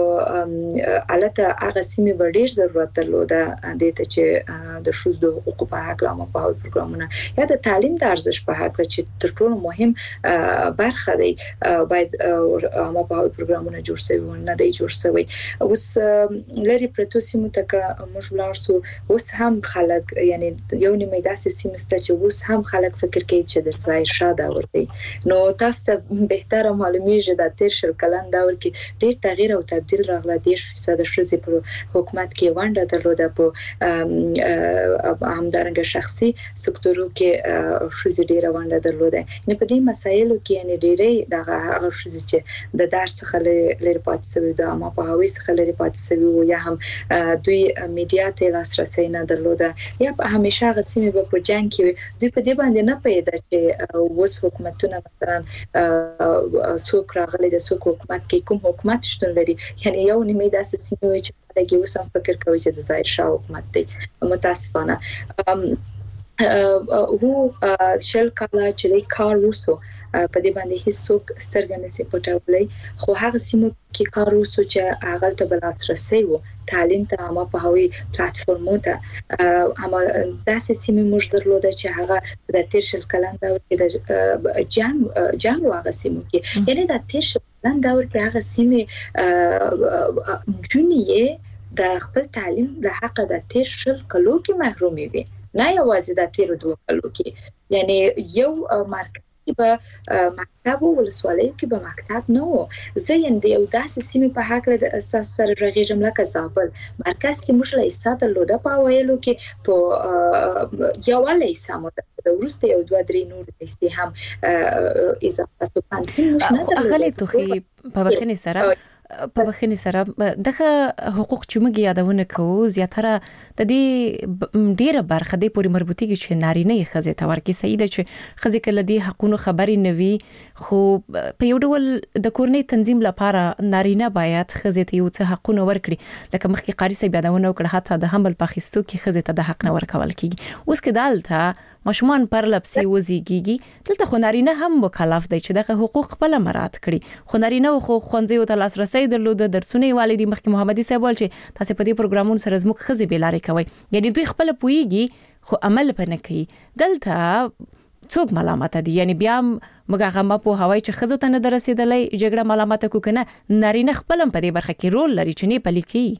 [SPEAKER 2] په الته هغه سیمې به ډیر ضرورت درلوده د ته چې د شوز د حقوقو په حق اما په هوی پروګرامونه یا د تعلیم د ارزش په حق چې تر ټولو مهم برخه دی باید اما په هوی پروګرامونه جوړ شوي نه دی جوړ شوی. اوس لري پروتو سیمو ته که موږ لارسو اوس هم خلک یعنی یو نیمه داسې سیمه ست چې اوس هم خلک فکر کوي چې د ځای شاده ورته. نو تاسو ته بهتره معلومیږي د تیر شل کلن دور کې ډیر تغییر او تبديل راغله. دیش فیصد شوزي په حکومت کې ونده درلوده، په همدارنګه شخصي سکتورو کې شوزي ډیر ونده درلوده. نه په دې مسایلو کې یعنی ډیرې دغه هغه شوزي چې د درس څخه لري پاتې شوی د اما په هوی څخه لري پاتې شوی یا هم دوی میډیا ته لاسرسي نه درلوده یا په همیشه غسیمه په جنگ کې دوی په دې باندې نه پیدا چې اوس حکومتونه مثلا څوک راغلي د څوک حکومت کې کوم حکومت شتون لري، یعنی یو نیمه داسې سیمه چې دغه اوس هم فکر کوي چې د ظاهر شاه حکومت دی. متاسفانه هو شل کاله چې کار وسو په دې باندې هیڅوک سترګې نشي پټولای، خو هغه سیمو کې کار وسو چې هغه ته بل لاسرسي وو تعلیم ته اما په هوی پلیټفارمو ته اما داسې سیمې موږ درلوده چې هغه د تیر شل کلن دور کې د جنگ جنگ هغه سیمو کې یعنی د تیر شل کلن دور کې هغه سیمې جونیه د خپل تعلیم د حق د تیر شل کلو کې محرومي وي، نه یوازې د تیر دوه کلو کې. یعنی یو مرکز به مکتب او ولسوالۍ کې به مکتب نه وو. زه یې د یو داسې سیمې په حق د اساس سره رغېږم لکه زابل مرکز کې موږ له ایساده لوده په ویلو کې په یو ولې سمو د ورسته یو دوه درې نور د هم اضافه ستوپان موږ نه
[SPEAKER 1] اخلي توخي په بخني سره په بخني سره دغه حقوق چې موږ یادونه کوو زیاتره د دې ډیره برخه د پوری مربوطیږي چې نارینه یې خزه ته ورکی سیده چې خزه کله دې حقونو خبرې نوي، خو په یو ډول د کورنۍ تنظیم لپاره نارینه باید خزه ته یو څه حقونه ورکړي، لکه مخکې قاری سي یادونه وکړه حتی د حمل پاخستو کې خزه ته د حق نه ورکول کیږي. اوس کې دالته ماشومان پر لپسي وزيږي دلته خو نارینه هم مکلف دی چې دغه حقوق خپل مراعات کړي. خو نارینه خو خوندې ته لاسرسي درلوده درسونه والدي مخکې محمدي صاحب ول چې تاسو په دې پروګرامونو سره زموږ خزي بیلارې کوي، یعنی دوی خپل پويږي خو عمل پنه کوي. دلته څوک ملامت دي؟ یعنی بیا موږ هغه ما په هوای چې خزو ته نه درسیدلې جګړه ملامت کو کنه نارینه خپل په دې برخه کې رول لري چې نه پلي کوي.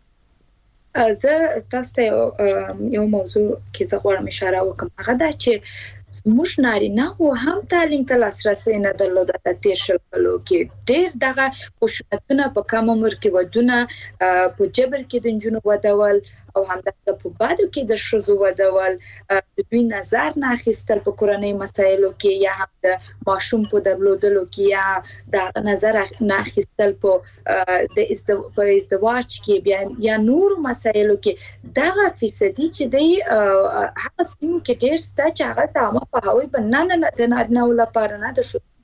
[SPEAKER 2] زه تاسو ته یو موضوع کې زه غواړم اشاره وکړم، هغه دا چې موږ نارینه او هم تعلیم ته لاسرسي نه درلوده د تیر شل کلو کې. ډېر دغه خشونتونه په کم عمر کې ودونه په جبر کې د جنونو ودول او همدغه په بادو کې د شوزو ودول د دوی نظر نه اخیستل په کورنۍ مسایلو کې یا هم د ماشوم په درلودلو کې یا د نظر نه اخیستل په د ازدواج کې بیا یا نور مسایلو کې دغه فیصدي چې دی هغه سیمو کې ډېر ست چې هغه ته ما په هوی بنانه د نارینه لپاره نه د شو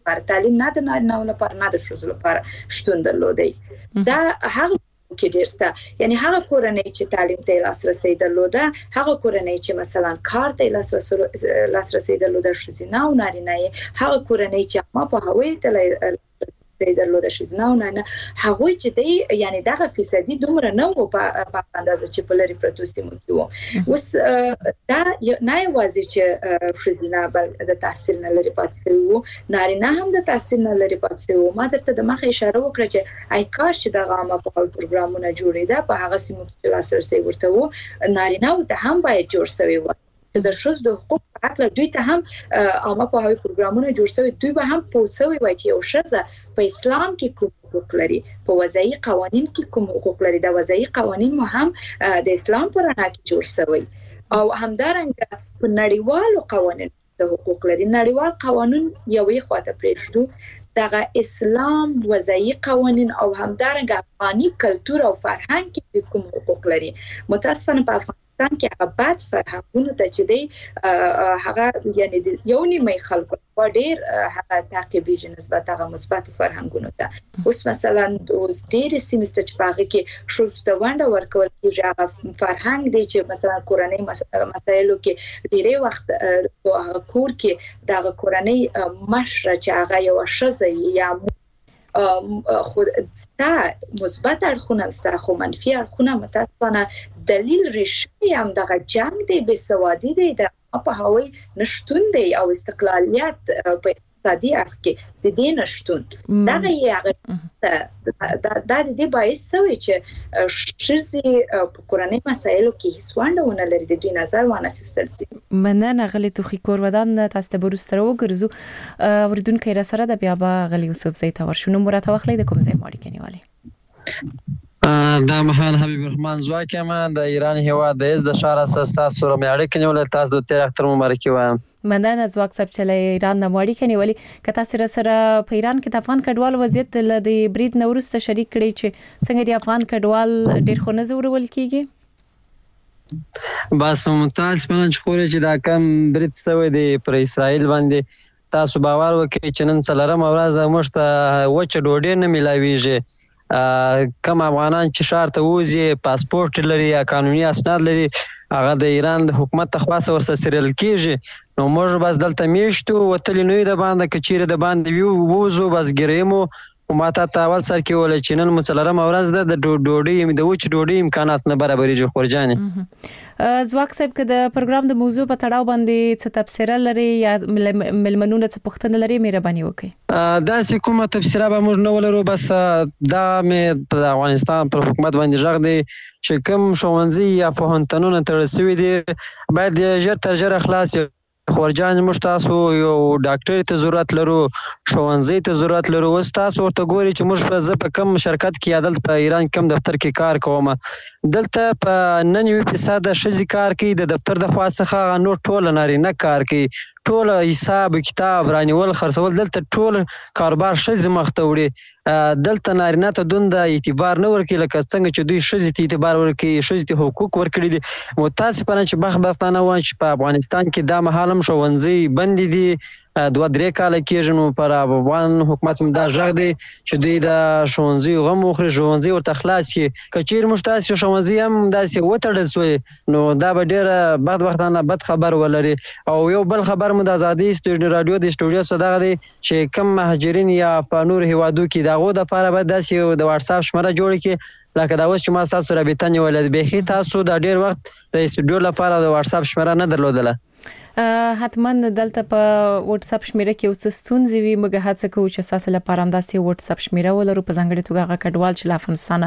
[SPEAKER 2] لپاره تعلیم نه د نارینه‌و لپاره نه د ښځو لپاره شتون درلودي دا هغه کې ډیرسته یعنی هغه کورنۍ چې تعلیم ته لاسرسي درلوده هغه کورنۍ چې مثلا کار ته لاسرسي لاسرسي درلوده ښځینه او نارینه هغه کورنۍ چې ما په هوی ته درلوده شزنه او نه هغه چې دی یعنی دغه فیصدي دومره نه و په اندازه چې په لري پروتو سیمو کې وو اوس دا نه یوازې چې شزنه بل د تحصیل نه لري پاتې وو نارینه هم د تحصیل نه لري پاتې وو ما درته د مخه اشاره وکړه چې آی کاش چې دغه عامه پروګرامونه جوړېده په هغه سیمو کې لاسرسي ورته وو نارینه ته هم باید جوړ شوی و چې د ښځو د حقوق په اړه دوی ته هم عامه پوهاوی پروګرامونه جوړ شوی دوی به هم پوسوي وای چې یو ښځه په اسلام کې کوم حقوق لري په وضعي قوانين کې کوم حقوق لري د وضعي قوانين مو هم د اسلام پر رڼا کې جوړ شوی او همدارنګه په نړیوالو قوانینو د حقوق لري نړیوال قانون یوې خواته پرېږدو دغه اسلام وضعي قوانين او همدارنګه افغاني کلچر او فرهنګ کې کوم حقوق لري متاسفانه په افغانستان کې هغه بد فرهنګونه ته چې دی هغه یعنی یو نیمه خلکو ډېر هغه تعقیبي نسبت هغه مثبت فرهنګونه ته اوس مثلا اوس ډېر سیمستر چې پاغه کې شوز د وانډ ورکول کېږي هغه فرهنګ دی چې مثلا کورنۍ مسایلو کې ډېر وخت هغه کور کې د کورنۍ مشره چې هغه یو ښځه یا خود ستا مثبت اړخونه ستا خو منفي اړخونه متاسفانه دلیل ریشه هم دغه جنگ دی بې سوادي دی د په هوی نشټون دی او استقلالیت په اقتصادي اړخ کې د دې نشټون دغه یې د د دې باعث شوی چې ښځې په کورنۍ مسایلو کې هیڅ ونډه لري د دوی نظر ونه اخیستل شي
[SPEAKER 1] مننه غلی توخی کور ودان تاسو ته بروستره وګرځو وردونکو را سره د بیا با غلی یوسف زئی ته ورشو نو مرته واخلې د کوم ځای ماړی کنيوالي
[SPEAKER 7] دا مهال حبیب الرحمن زواکه ما د ایران هوا د از د شهر اساس سره مې اړیکې نیول تاسو د تیر اختر مبارکي وایم
[SPEAKER 1] مننه زواک صاحب چې ایران نه ماړی کنيوالي کته سره سره په ایران کې د افغان کډوال وضعیت د برید نورسته شریک کړي چې څنګه د افغان کډوال ډیر خو نه زورول کیږي
[SPEAKER 7] بس ممتاز پنځ خوري چې دا کم برید سوی دی پر اسرائیل باندې تاسو باور وکړئ چې نن څلورم ورځ موږ ته وچه ډوډۍ نه ملاويږي کم افغانان چې شهر ته وځي پاسپورت لري یا قانوني اسناد لري هغه د ایران د حکومت تخواص ورسره سریل کیږي نو موږ بس دلته میشتو وتلی نوې د باندې کچيره د باندې ویو ووزو بس ګریمو او ماته تاول سر کې ول چې نن مڅلرم ورځ د ډوډۍ د وچ ډوډۍ امکانات نه برابرېږي خورجانې
[SPEAKER 1] زواک صاحب که د پروګرام د موضوع په تړاو باندې څه تفسیر لري یا ملمنونه څه پوښتنه لري مهرباني وکړئ
[SPEAKER 7] دا چې کومه تفسیره به موږ نه ولرو بس دا مې په افغانستان پر حکومت باندې ژغ دی چې کوم ښوونځي یا پوهنتونونه تړل شوي دي باید ژر تر ژره خلاص خورجان موږ تاسو یو ډاکټر ته ضرورت لرو ښوونځي ته ضرورت لرو اوس تاسو ورته ګوري چې موږ په زه په کم شرکت کې عدالت په ایران کم دفتر کې کار کوم دلته په ننوي فیصد ښځې کار کوي د دفتر د خوا څخه نور ټول نارینه کار کوي ټول حساب کتاب رانیول خرڅول دلته ټول کاروبار ښځې مخ ته وړي دلته نارینه ته دوند اعتبار نه ورکړي لکه څنګه چې دوی ښځې ته اعتبار ورکړي ښځې ته حقوق ورکړي دي متاسفانه چې بختانه وایي چې په افغانستان کې دا مهال هم ښوونځي بند دي دوه درې کاله کېږي نو پر افغان حکومت دا ژغ دی چې دوی د ښوونځي غم وخوري ښوونځي ورته خلاص کړي که چیرې موږ تاسې ښوونځي هم داسې وتړل شوی نو دا به ډېره بدبختانه بد خبر ولري او یو بل خبر مو د ازادي راډیو د سټوډیو څخه دغه دی چې کم مهاجرین یا په نور هیوادو کې د هغو دپاره باید داسې د واټساپ شمېره جوړه کړي لکه دا اوس چې ما ستاسو رابطه نیولې ده بیخي تاسو دا ډېر وخت د سټوډیو لپاره د واټساپ شمېره نه درلودله
[SPEAKER 1] حتما دلته په واتس اپ شمیره کې اوس ستونزې وي موږ هڅه کوو چې تاسو لپاره هم داسې واتس اپ شمیره ولرو په ځانګړي توګه هغه کډوال چې له افغانستان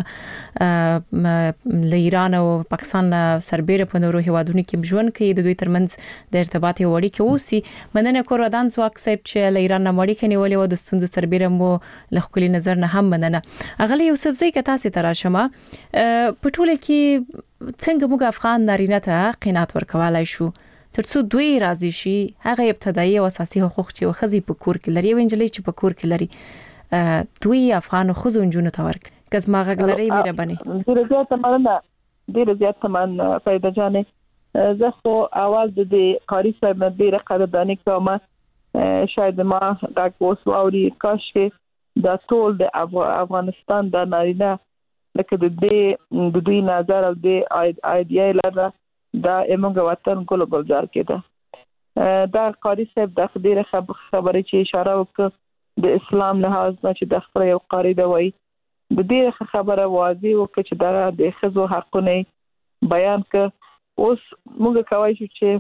[SPEAKER 1] له ایران او پاکستان سربېره په نورو هیوادونو کې ژوند کوي د دوی ترمنځ د ارتباط وړي کې اوسي مننه کور ودان زواک صاحب چې له ایران نه مړی کني ولې و د ستونزو سربېره مو له خپل نظر نه هم مننه اغلی یوسف زئی که تاسو تراشمه په ټوله کې څنګه موږ افغان نارینه ته قناعت ورکولای شو ترڅو دوی راضي شي هغه ابتدایي او اساسي حقوق چې وخزي په کور کې لري وینجلې چې په کور کې لري دوی افغان خزو انجونو ته ورک کزما غږ لري مهرباني
[SPEAKER 3] ډیره زیاته مننه ډیره زیاته مننه پیدا جانې زه خو اول د قاری صاحب نه ډیره قدرداني کوم شاید ما دا کوس واوري کاش کې دا ټول د افغانستان د نارینه لکه د دې د دوی نظر او د ایډیا لاره دا موږ وطن ګل ګلزار کېده دا قاری صاحب د خبره خبره چې اشاره وکړه د اسلام لحاظ نه چې د خپل یو قاری دی وای د دې خبره واضح وکړه چې دا د خزو حقونه بیان ک اوس موږ کوي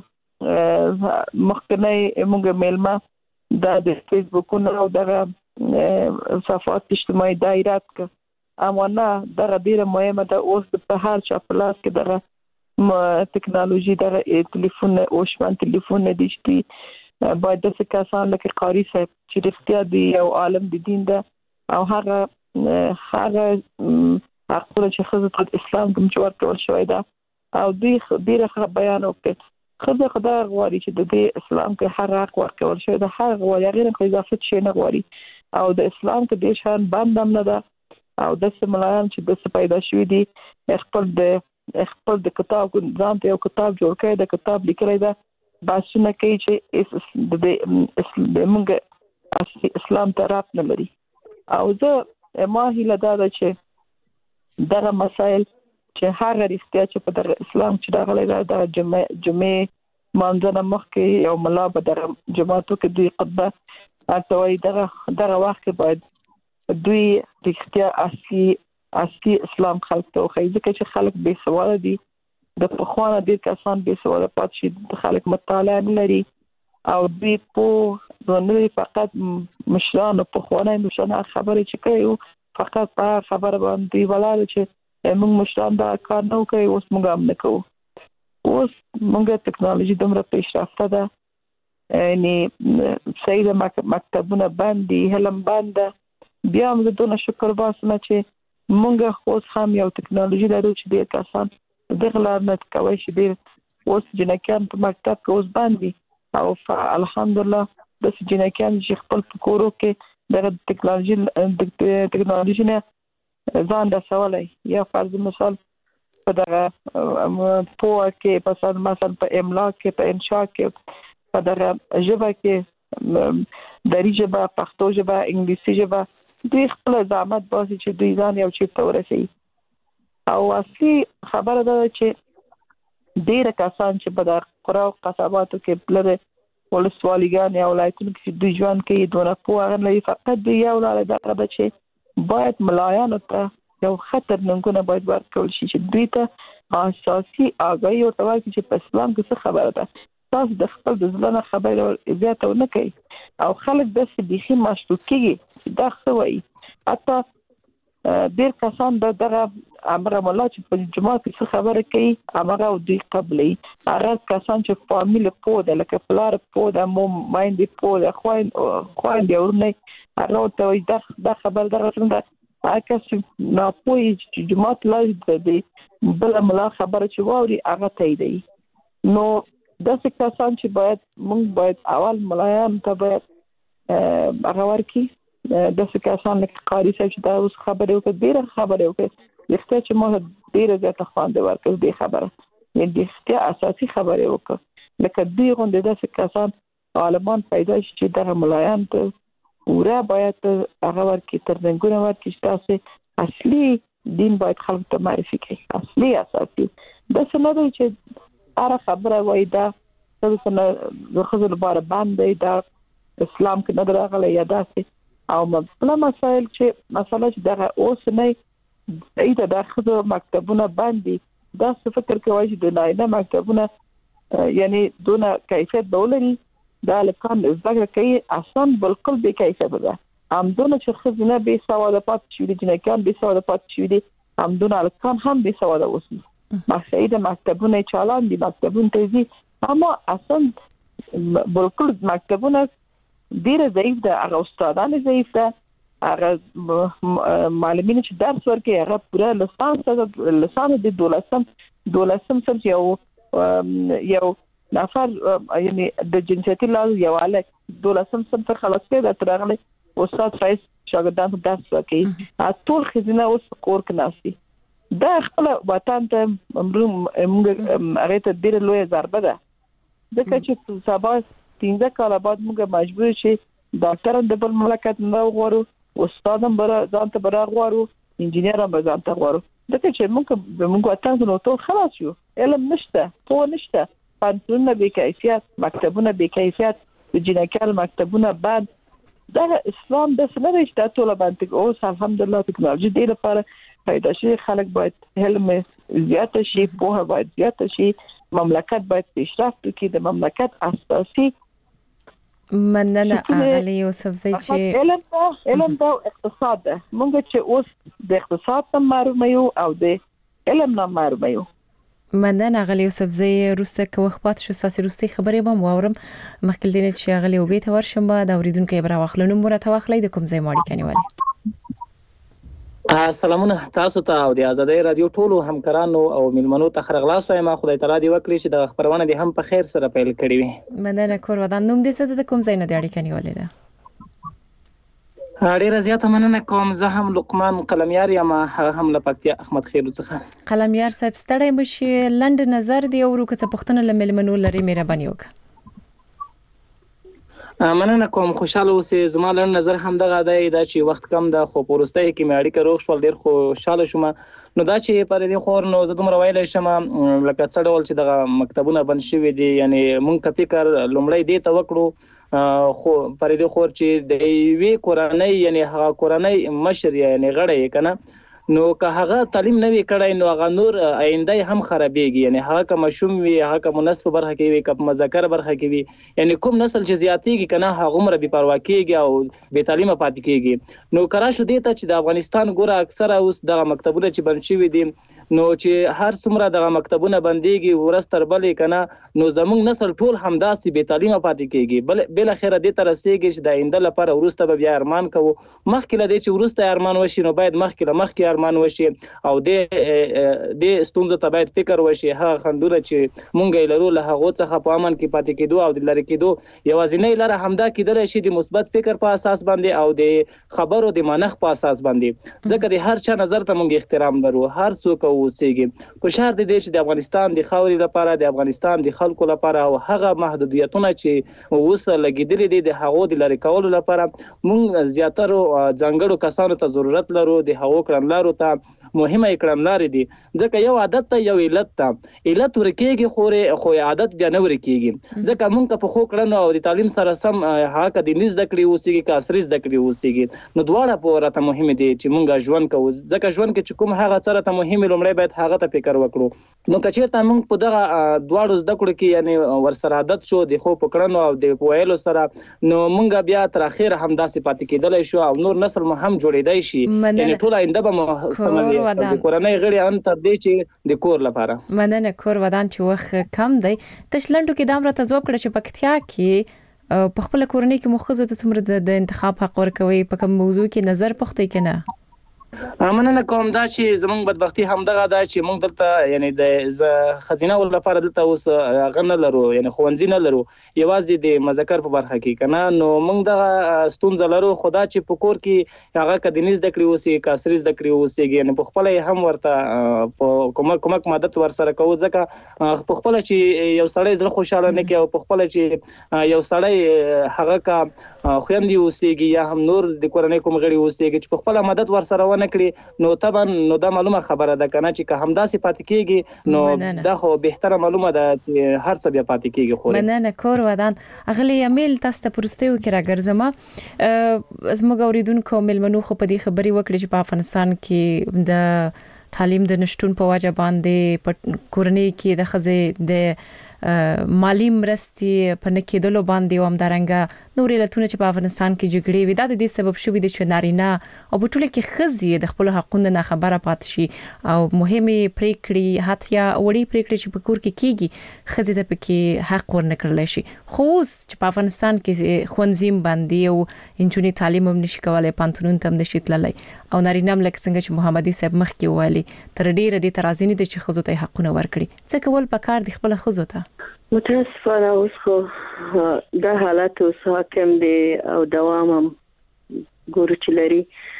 [SPEAKER 3] چې مخکنی موږ میلمه دا د فیسبوک او د صفحات اجتماعي دایرات ک امانه دا ډیره مهمه ده اوس په هر چا په لاس کې دا ټکنالوژي دا ټلیفون او شمن ټلیفون دي چې باید د څه کسان لکه قاری صاحب چې رښتیا دی یو عالم د دین ده او هغه هغه حقونه چې خزه د اسلام کوم چې ورکول شوی ده او دوی ډیره بیان وکړ خزه خدای غواړي چې د دې اسلام کې هر حق ورکول شوی ده هر غواړي غیر اضافه شي نه غواړي او د اسلام کې د شان باندې نه ده او د سملایان چې د څه پیدا شوی دي خپل د خپل د کتاب ځان ته یو کتاب جوړ کړی د کتاب لیکلی ده باسونه کوي چې د د موږ اسلام ته رات نه لري او زه ما هیله دا ده چې دغه مسائل چې هغه رښتیا چې په دغه اسلام چې راغلی دا د جمعې جمعې مانځنه مخکې یو ملا به دغه جماعتو کې دوی خطبه اتوي دغه دغه وخت کې باید دوی رښتیا اصلي اصلي اسلام خلق ته وښيي ځکه چې خلک بې سواده دي د پخوانه ډېر کسان بې سواده پاتې شي د خلک مطالعه نه لري او دوی په نه فقط مشرانو پخوانه مشران خبرې چې کوي فقط په خبره باندې ولاړ چې موږ مشران دا کار نه کوي اوس موږ هم نه کوو اوس موږ ټکنالوژي دومره پیشرفته ده یعنی صحیح د مکتبونه باندې علم باندې بیا موږ دونه شکر باسو چې موږ اوس هم یو ټکنالوژي لرو چې ډېر کسان دغه لار نه کوي چې ډېر اوس جنکیان په مکتب کې اوس باندې او الحمدلله د جنکیان چې خپل فکرو کې د ټکنالوژي د ټکنالوژي نه ځان رسولای یا فرض مثال په دغه په کې په مثلا په املا کې په انشاء کې په دغه ژبه کې دری ژبه پښتو ژبه انګلیسي ژبه دوی خپل زحمت باسي چې دوی ځان یو چی ته ورسي او اصلي خبره ده چې ډېر کسان چې په د قرا او قصاباتو کې بلره ولسوالیګان یا ولایتونو کې دوی ژوند کوي دونه په هغه نه فقط دی یو لاره ده چې باید ملایانو ته یو خطر ننګونه باید ورکول شي چې دوی ته اساسي آگاهي او توګه چې په اسلام کې څه خبره ده تاسو د خپل د ځلانه خبره زیاته نه کوي او خلک د سبيخي مشکوکي دا خوي حتی ډېر کسان د دغه امر مولا چې په جمعه کې خبره کوي امر او دوی قبلې هغه کسان چې فامیل په د لکه پلار په د مو مایندې په د خوین خوین دی ورنه هغه ته د د خبر دغه څنګه هغه چې نه پوي چې جمعه لای دی بل مولا خبره چې ووري هغه ته دی نو د څه کسان چې باید موږ باید اول ملایان ته باید هغه ورکی د څه کسان لکه قاری صاحب چې دا اوس خبرې وکړي ډېره خبرې وکړي لکه چې موږ ډېره زیاته خواندې ورکړو دې خبره یعنې د اختیا اساسي خبرې وکړو لکه دوی غوندې داسې کسان عالمان پیدا شي چې دغه ملایان ته پوره باید هغه ورکړي ترڅنګونه ورکړي چې تاسې اصلي دین باید خلکو ته معرفي کړي اصلي اساسي داسې نه دی چې هره خبره وایي دا د ښځو لپاره باندې دا اسلام کې نه راغلی یا داسې او مثلا مسائل چې مسله چې دغه اوس نه ایته د ښځو مکتبونه باندې دا څه فکر کوي چې د نایله مکتبونه یعنی دونه کیفیت بولري دا لکان زګر کوي اصلا بالکل به کیفیت ده هم دونه چې ښځې نه به سواده پات شي دي جنکان به سواده پات شي دي هم دونه لکان هم به سواده اوسي مخایده مکتبونه چالان دي مکتبونه تیزي اما اصلا بالکل مکتبونه ډیره ضعیف ده هغه استادان ضعیف ده هغه معلمین چې درس ورکوي هغه پوره لسان سره لسان د دولسم دولسم سم یو یو نفر یعنی د جنسیتي لاز یو الک دولسم سم ته خلاص کړي د ترغلي استاد فایز شاګردان درس ورکوي ټول خزینه اوس کور کې ناسي دا خپل وطن ته موږ هغه ته ډیره لوی ضربه ده ځکه چې سبا پنځه کاله بعد موږ مجبور شي ډاکټر د بل مملکت نه غواړو، استادم بر ځان ته بر غواړو، انجینر هم ځان ته غواړو. دغه چې موږ د موږ وطن نو ټول خلاص یو، علم نشته، پوهه نشته، پانتونونه بې کیفیت، مکتبونه بې کیفیت، د جنکال مکتبونه بند. دا اسلام د سنره چې ټول باندې اوس الحمدلله ټکنالوژي ډیره لپاره پیدا شي، خلک باید علم زیات شي، پوهه باید زیات شي، مملکت باید پیشرفت وکړي. د مملکت اساسي
[SPEAKER 1] مننه اغلی یوسفزی چې
[SPEAKER 3] علم دا علم دا اقتصاد ده. موږ چې اوس د اقتصاد ته معلومه یو او د علم نه معلومه یو.
[SPEAKER 1] مننه اغلی یوسفزی. روسته که وخت پات شو ساسي روستي خبرې به واورم. مخکې دینه چې اغلی وګی ته ورشم به دا اوریدونکو برا واخلنو مرته واخلې د کوم ځای ماړي کنيوالي.
[SPEAKER 8] سلامونه تاسو ته او د آزادۍ رادیو ټولو همکارانو او ملمنو ته خرغلاس وایم. خدای تعالی دې وکړي چې د خبرونه دې هم په خیر سره پیل کړي وي.
[SPEAKER 1] مننه کور ودان. نوم دې څه د کوم ځای نه دی اړیکه نیولې ده؟
[SPEAKER 8] ډیره زیاته مننه کوم. زه هم لقمان قلمیار یم، هغه هم له پکتیا احمد خیرو څخه.
[SPEAKER 1] قلمیار صاحب ستړی مشي، لند نظر دی او ورکه څه پښتنه لملمنو لري مهرباني وکړه.
[SPEAKER 8] مننه کوم. خوشاله اوسې. زما لن نظر هم دغه دی دا چې وخت کم ده، خو پورسته کې مې اړیکه روغ شول، ډیر خوشاله شوم. نو دا چې پر دې خور نو زه دومره ویلای شم لکه څه ډول چې دغه مکتبونه بند شوي دي، یعنی مونږ فکر لومړی دې ته وکړو خو پر دې خور چې د وی کورنۍ یعنی هغه کورنۍ مشر یعنی غړی کنه، نو که هغه تعلیم نه وی کړای نو هغه نور آینده هم خرابېږي. یعنی هغه کوم شوم وی، هغه کوم نصف برخه کې وی، کوم مذکر برخه کې وی، یعنی کوم نسل چې زیاتېږي کنه هغه عمر به پروا کېږي او به تعلیم پاتې کېږي. نو کرا شو دې ته چې د افغانستان ګوره اکثره اوس د مکتبونو چې بند شوي دي، نو چې هر څومره د مکتبونو بنديږي ورستر بلې کنه، نو زموږ نسل ټول همداسې به تعلیم پاتې کېږي. بل بل اخره دې تر رسېږي چې د آینده لپاره ورسته به بیا ارمان کوو. مخکې له دې چې ورسته ارمان وشي نو باید مخکې له مخکې ارمان وشي او د د ستونزو ته باید فکر وشي. هغه خندونه چې مونږ لرو له هغه څخه په امن کې پاتې کېدو او د لری کېدو یوازینۍ لاره همدا کېدل شي د مثبت فکر په اساس باندې او د خبرو د منخ په اساس باندې. ځکه د هر چا نظر ته مونږ احترام لرو، هر څوک اوسېږي. په شهر د دې چې د افغانستان د خاورې لپاره، د افغانستان د خلکو لپاره او هغه محدودیتونه چې اوس لګیدلې دي د هغو د لری کولو لپاره مونږ زیاتره ځانګړو کسانو ته ضرورت لرو. د هغو کړنلارو ته مهمه کړنلارې دي، ځکه یو عادت ته یو علت ته علت ورکیږي خو خو عادت بیا نه ورکیږي. ځکه مونږ په خو کړنو او د تعلیم سره سم هغه د نيز د کړی اوسېږي که عصري د کړی اوسېږي، نو دواړه په راته مهم دي چې مونږ ژوند کوو. ځکه ژوند کې چې کوم هغه سره ته مهم لومړی باید هغه ته فکر وکړو. نو که چېرته مونږ په دغه دواړو زده کړو کې یعنی ورسره عادت شو د خو په کړنو او د ویلو سره، نو مونږ بیا تر اخره هم داسې پاتې کېدلی شو او نور نسل مو هم جوړېدای شي. یعنی ټول آینده به سموي د کورنۍ غړي ان تر دې چې د کور لپاره.
[SPEAKER 1] مننه کور ودان چې وخت کم دی. تشلندو کې دام را تجواب کړ چې پکتیا کې په خپل کورنۍ کې مخزه د څومره د انتخاب حق ورکوي، په کوم موضوع کې نظر پختې کنه؟
[SPEAKER 8] مننه کوم. دا چې زمونږ بدبختی هم دغه دا چې مونږ دلته یعنی د خزینه ول لپاره دلته اوس غن لرو، یعنی خوندې نه لرو، یوازې د مذکر په برخه کې کنه. نو مونږ دغه ستونزه لرو. خدا چې په کور کې هغه کدنیز د کړی اوسې کاسریز د کړی اوسېږي، یعنی په خپل هم ورته په کومک کومک مدد ورسره کوو. ځکه په خپل چې یو سړی زړه خوشاله نه کوي او په خپل چې یو سړی هغه کا خويندې اوسېږي یا هم نور د کورنۍ کوم غړي اوسېږي چې په خپل مدد ورسره ونه کړی، نو طبعا نو دا معلومه خبره ده کنه چې که همداسې پاتې کېږي نو دا خو بهتره معلومه ده چې هر څه بیا پاتې کېږي. خو
[SPEAKER 1] مننه کور ودان. اغلی امیل تاسو ته پرستیو کې راګرځم. زموږ اوریدونکو ملمنو خو په دې خبري وکړي چې په افغانستان کې د تعلیم د نشټون په وجه باندې په کورنۍ کې د خزې د مالی مرستې په نکیدلو باندې او همدارنګه نورې لټونه چې په افغانستان کې جګړې وي، دا د دې سبب شوی دی چې نارینه او په ټوله کې خزې د خپل حقوقو نه خبره پات شي او مهمه پریکړې حتی وړي پریکړې چې په کور کې کیږي خزې ته پکې حق ورنکړل شي. خو اوس چې په افغانستان کې خوندزیم باندې او انجونی تعلیم هم نشي کولای، پانتونون ته هم نشي تللی او نارینه هم لکه څنګه چې محمدي صاحب مخکې وایي تر ډیره د ترازینې د چې خزو ته حقونه ورکړي. څه کول پکار دی خپل خزو ته؟
[SPEAKER 4] متاسفانه اوس خو دا حالت اوس حاکم دی او دوام هم ګورو چې لري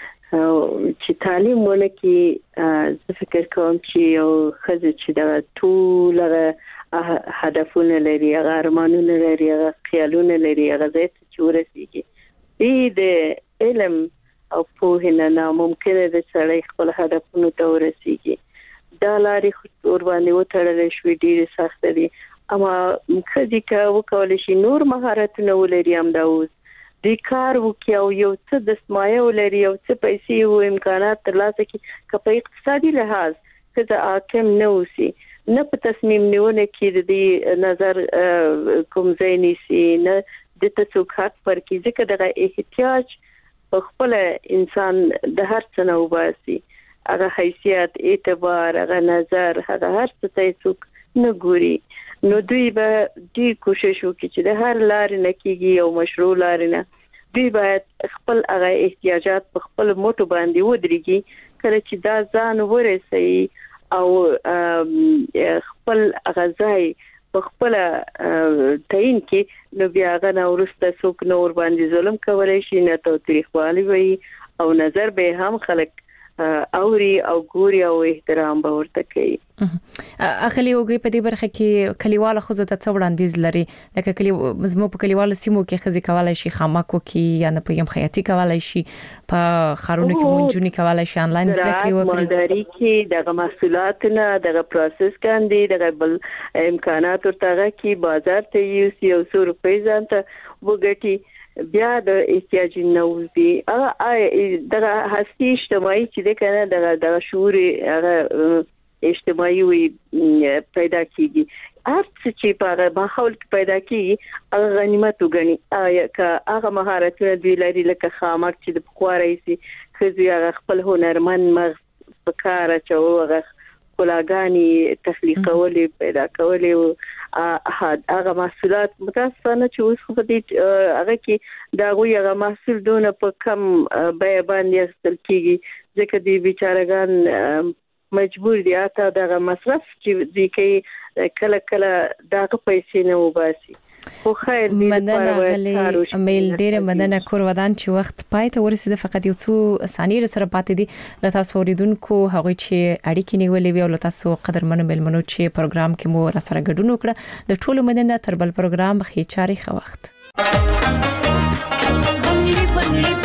[SPEAKER 4] چې تعلیم ونه کې. زه فکر کوم چې یو ښځه چې دا ټول هدفونه لري هغه ارمانونه لري هغه خیالونه لري هغه ځای ته چې ورسیږي د علم او په نه ممکن ده چې خپل هدفونو ته ورسیږي دا لارې خو ور باندې وتړل شوې ډېر سخت دي اما کدي کا وکول شي نور مهارتونه ولري هم دا اوس د کار وکي او یو څه د سمایه ولري او څه پیسې او امکانات ترلاسه کړي که په اقتصادي لحاظ کله حاکم نه وسی نه په تصمیم نیونه کې د نظر کوم ځای نیسي نه د تڅوک حق پر کې ځکه د احتیاج په خپل انسان د هر څه نه وباسي هغه حیثیت اعتبار هغه نظر هغه هر څه ته څوک نه ګوري نو دوی به دې کوشش وکړي چې د هر لار نه کېږي او مشروع لار نه دوی باید خپل هغه احتیاجات په خپل موټو باندې ودرېږي کله چې دا ځان ورسي او خپل غذای په خپل تعین کې نو بیا هغه نو ورسته څوک نور باندې ظلم کولای شي نه تاریخوالي وي او نظر به هم خلک اوري او ګوري او احترام به ورته کوي
[SPEAKER 1] اخلي وګي په دې برخه کې کلیواله خو زه ته څو وړاندیز لري لکه کلی مزمو په کلیوالو سیمو کې خزي کولای شي خامکو کې یا نه په یم خیاطي کولای شي په خارونو کې مونږونی کولای شي انلاین زده کړې وکړي
[SPEAKER 4] مالداري کې دغه محصولات نه دغه پروسس کاندي دغه بل امکانات ورته کې بازار ته یو سو روپۍ ځانته وګټي بیا د احتیاج نوځي هغه دغه هستی اجتماعي چې د کنه دغه د شعور هغه اجتماعي وي پیدا کیږي هر څه چې په ماحول کې پیدا کیږي هغه غنیمت وګڼي که هغه مهارتونه دی لري لکه خامک چې د بخواري سي خزي هغه خپل هنرمن مغز په کار اچو هغه کلاګانی تخلیقولي پیدا کولي هغه محصولات متاسفانه چې اوس خو دې هغه کې دا غوي هغه محصول دونه په کم بیه باندې استل کیږي ځکه دې بیچارهګان مجبور دي اته دغه مصرف چې دې کې کله کله دغه پیسې نه وباسي خو خیر دې
[SPEAKER 1] مننه غلي امیل ډیره مننه کور ودان چې وخت پای ته ورسېده فقط یو څو ثانیې سره پاتې دي د تاسو اوریدونکو هغه چې اړیکې نیولې وي او تاسو قدرمنو ملمنو چې پروګرام کې مو را سره ګډون وکړه د ټولو مننه تر بل پروګرام خې چاري خو وخت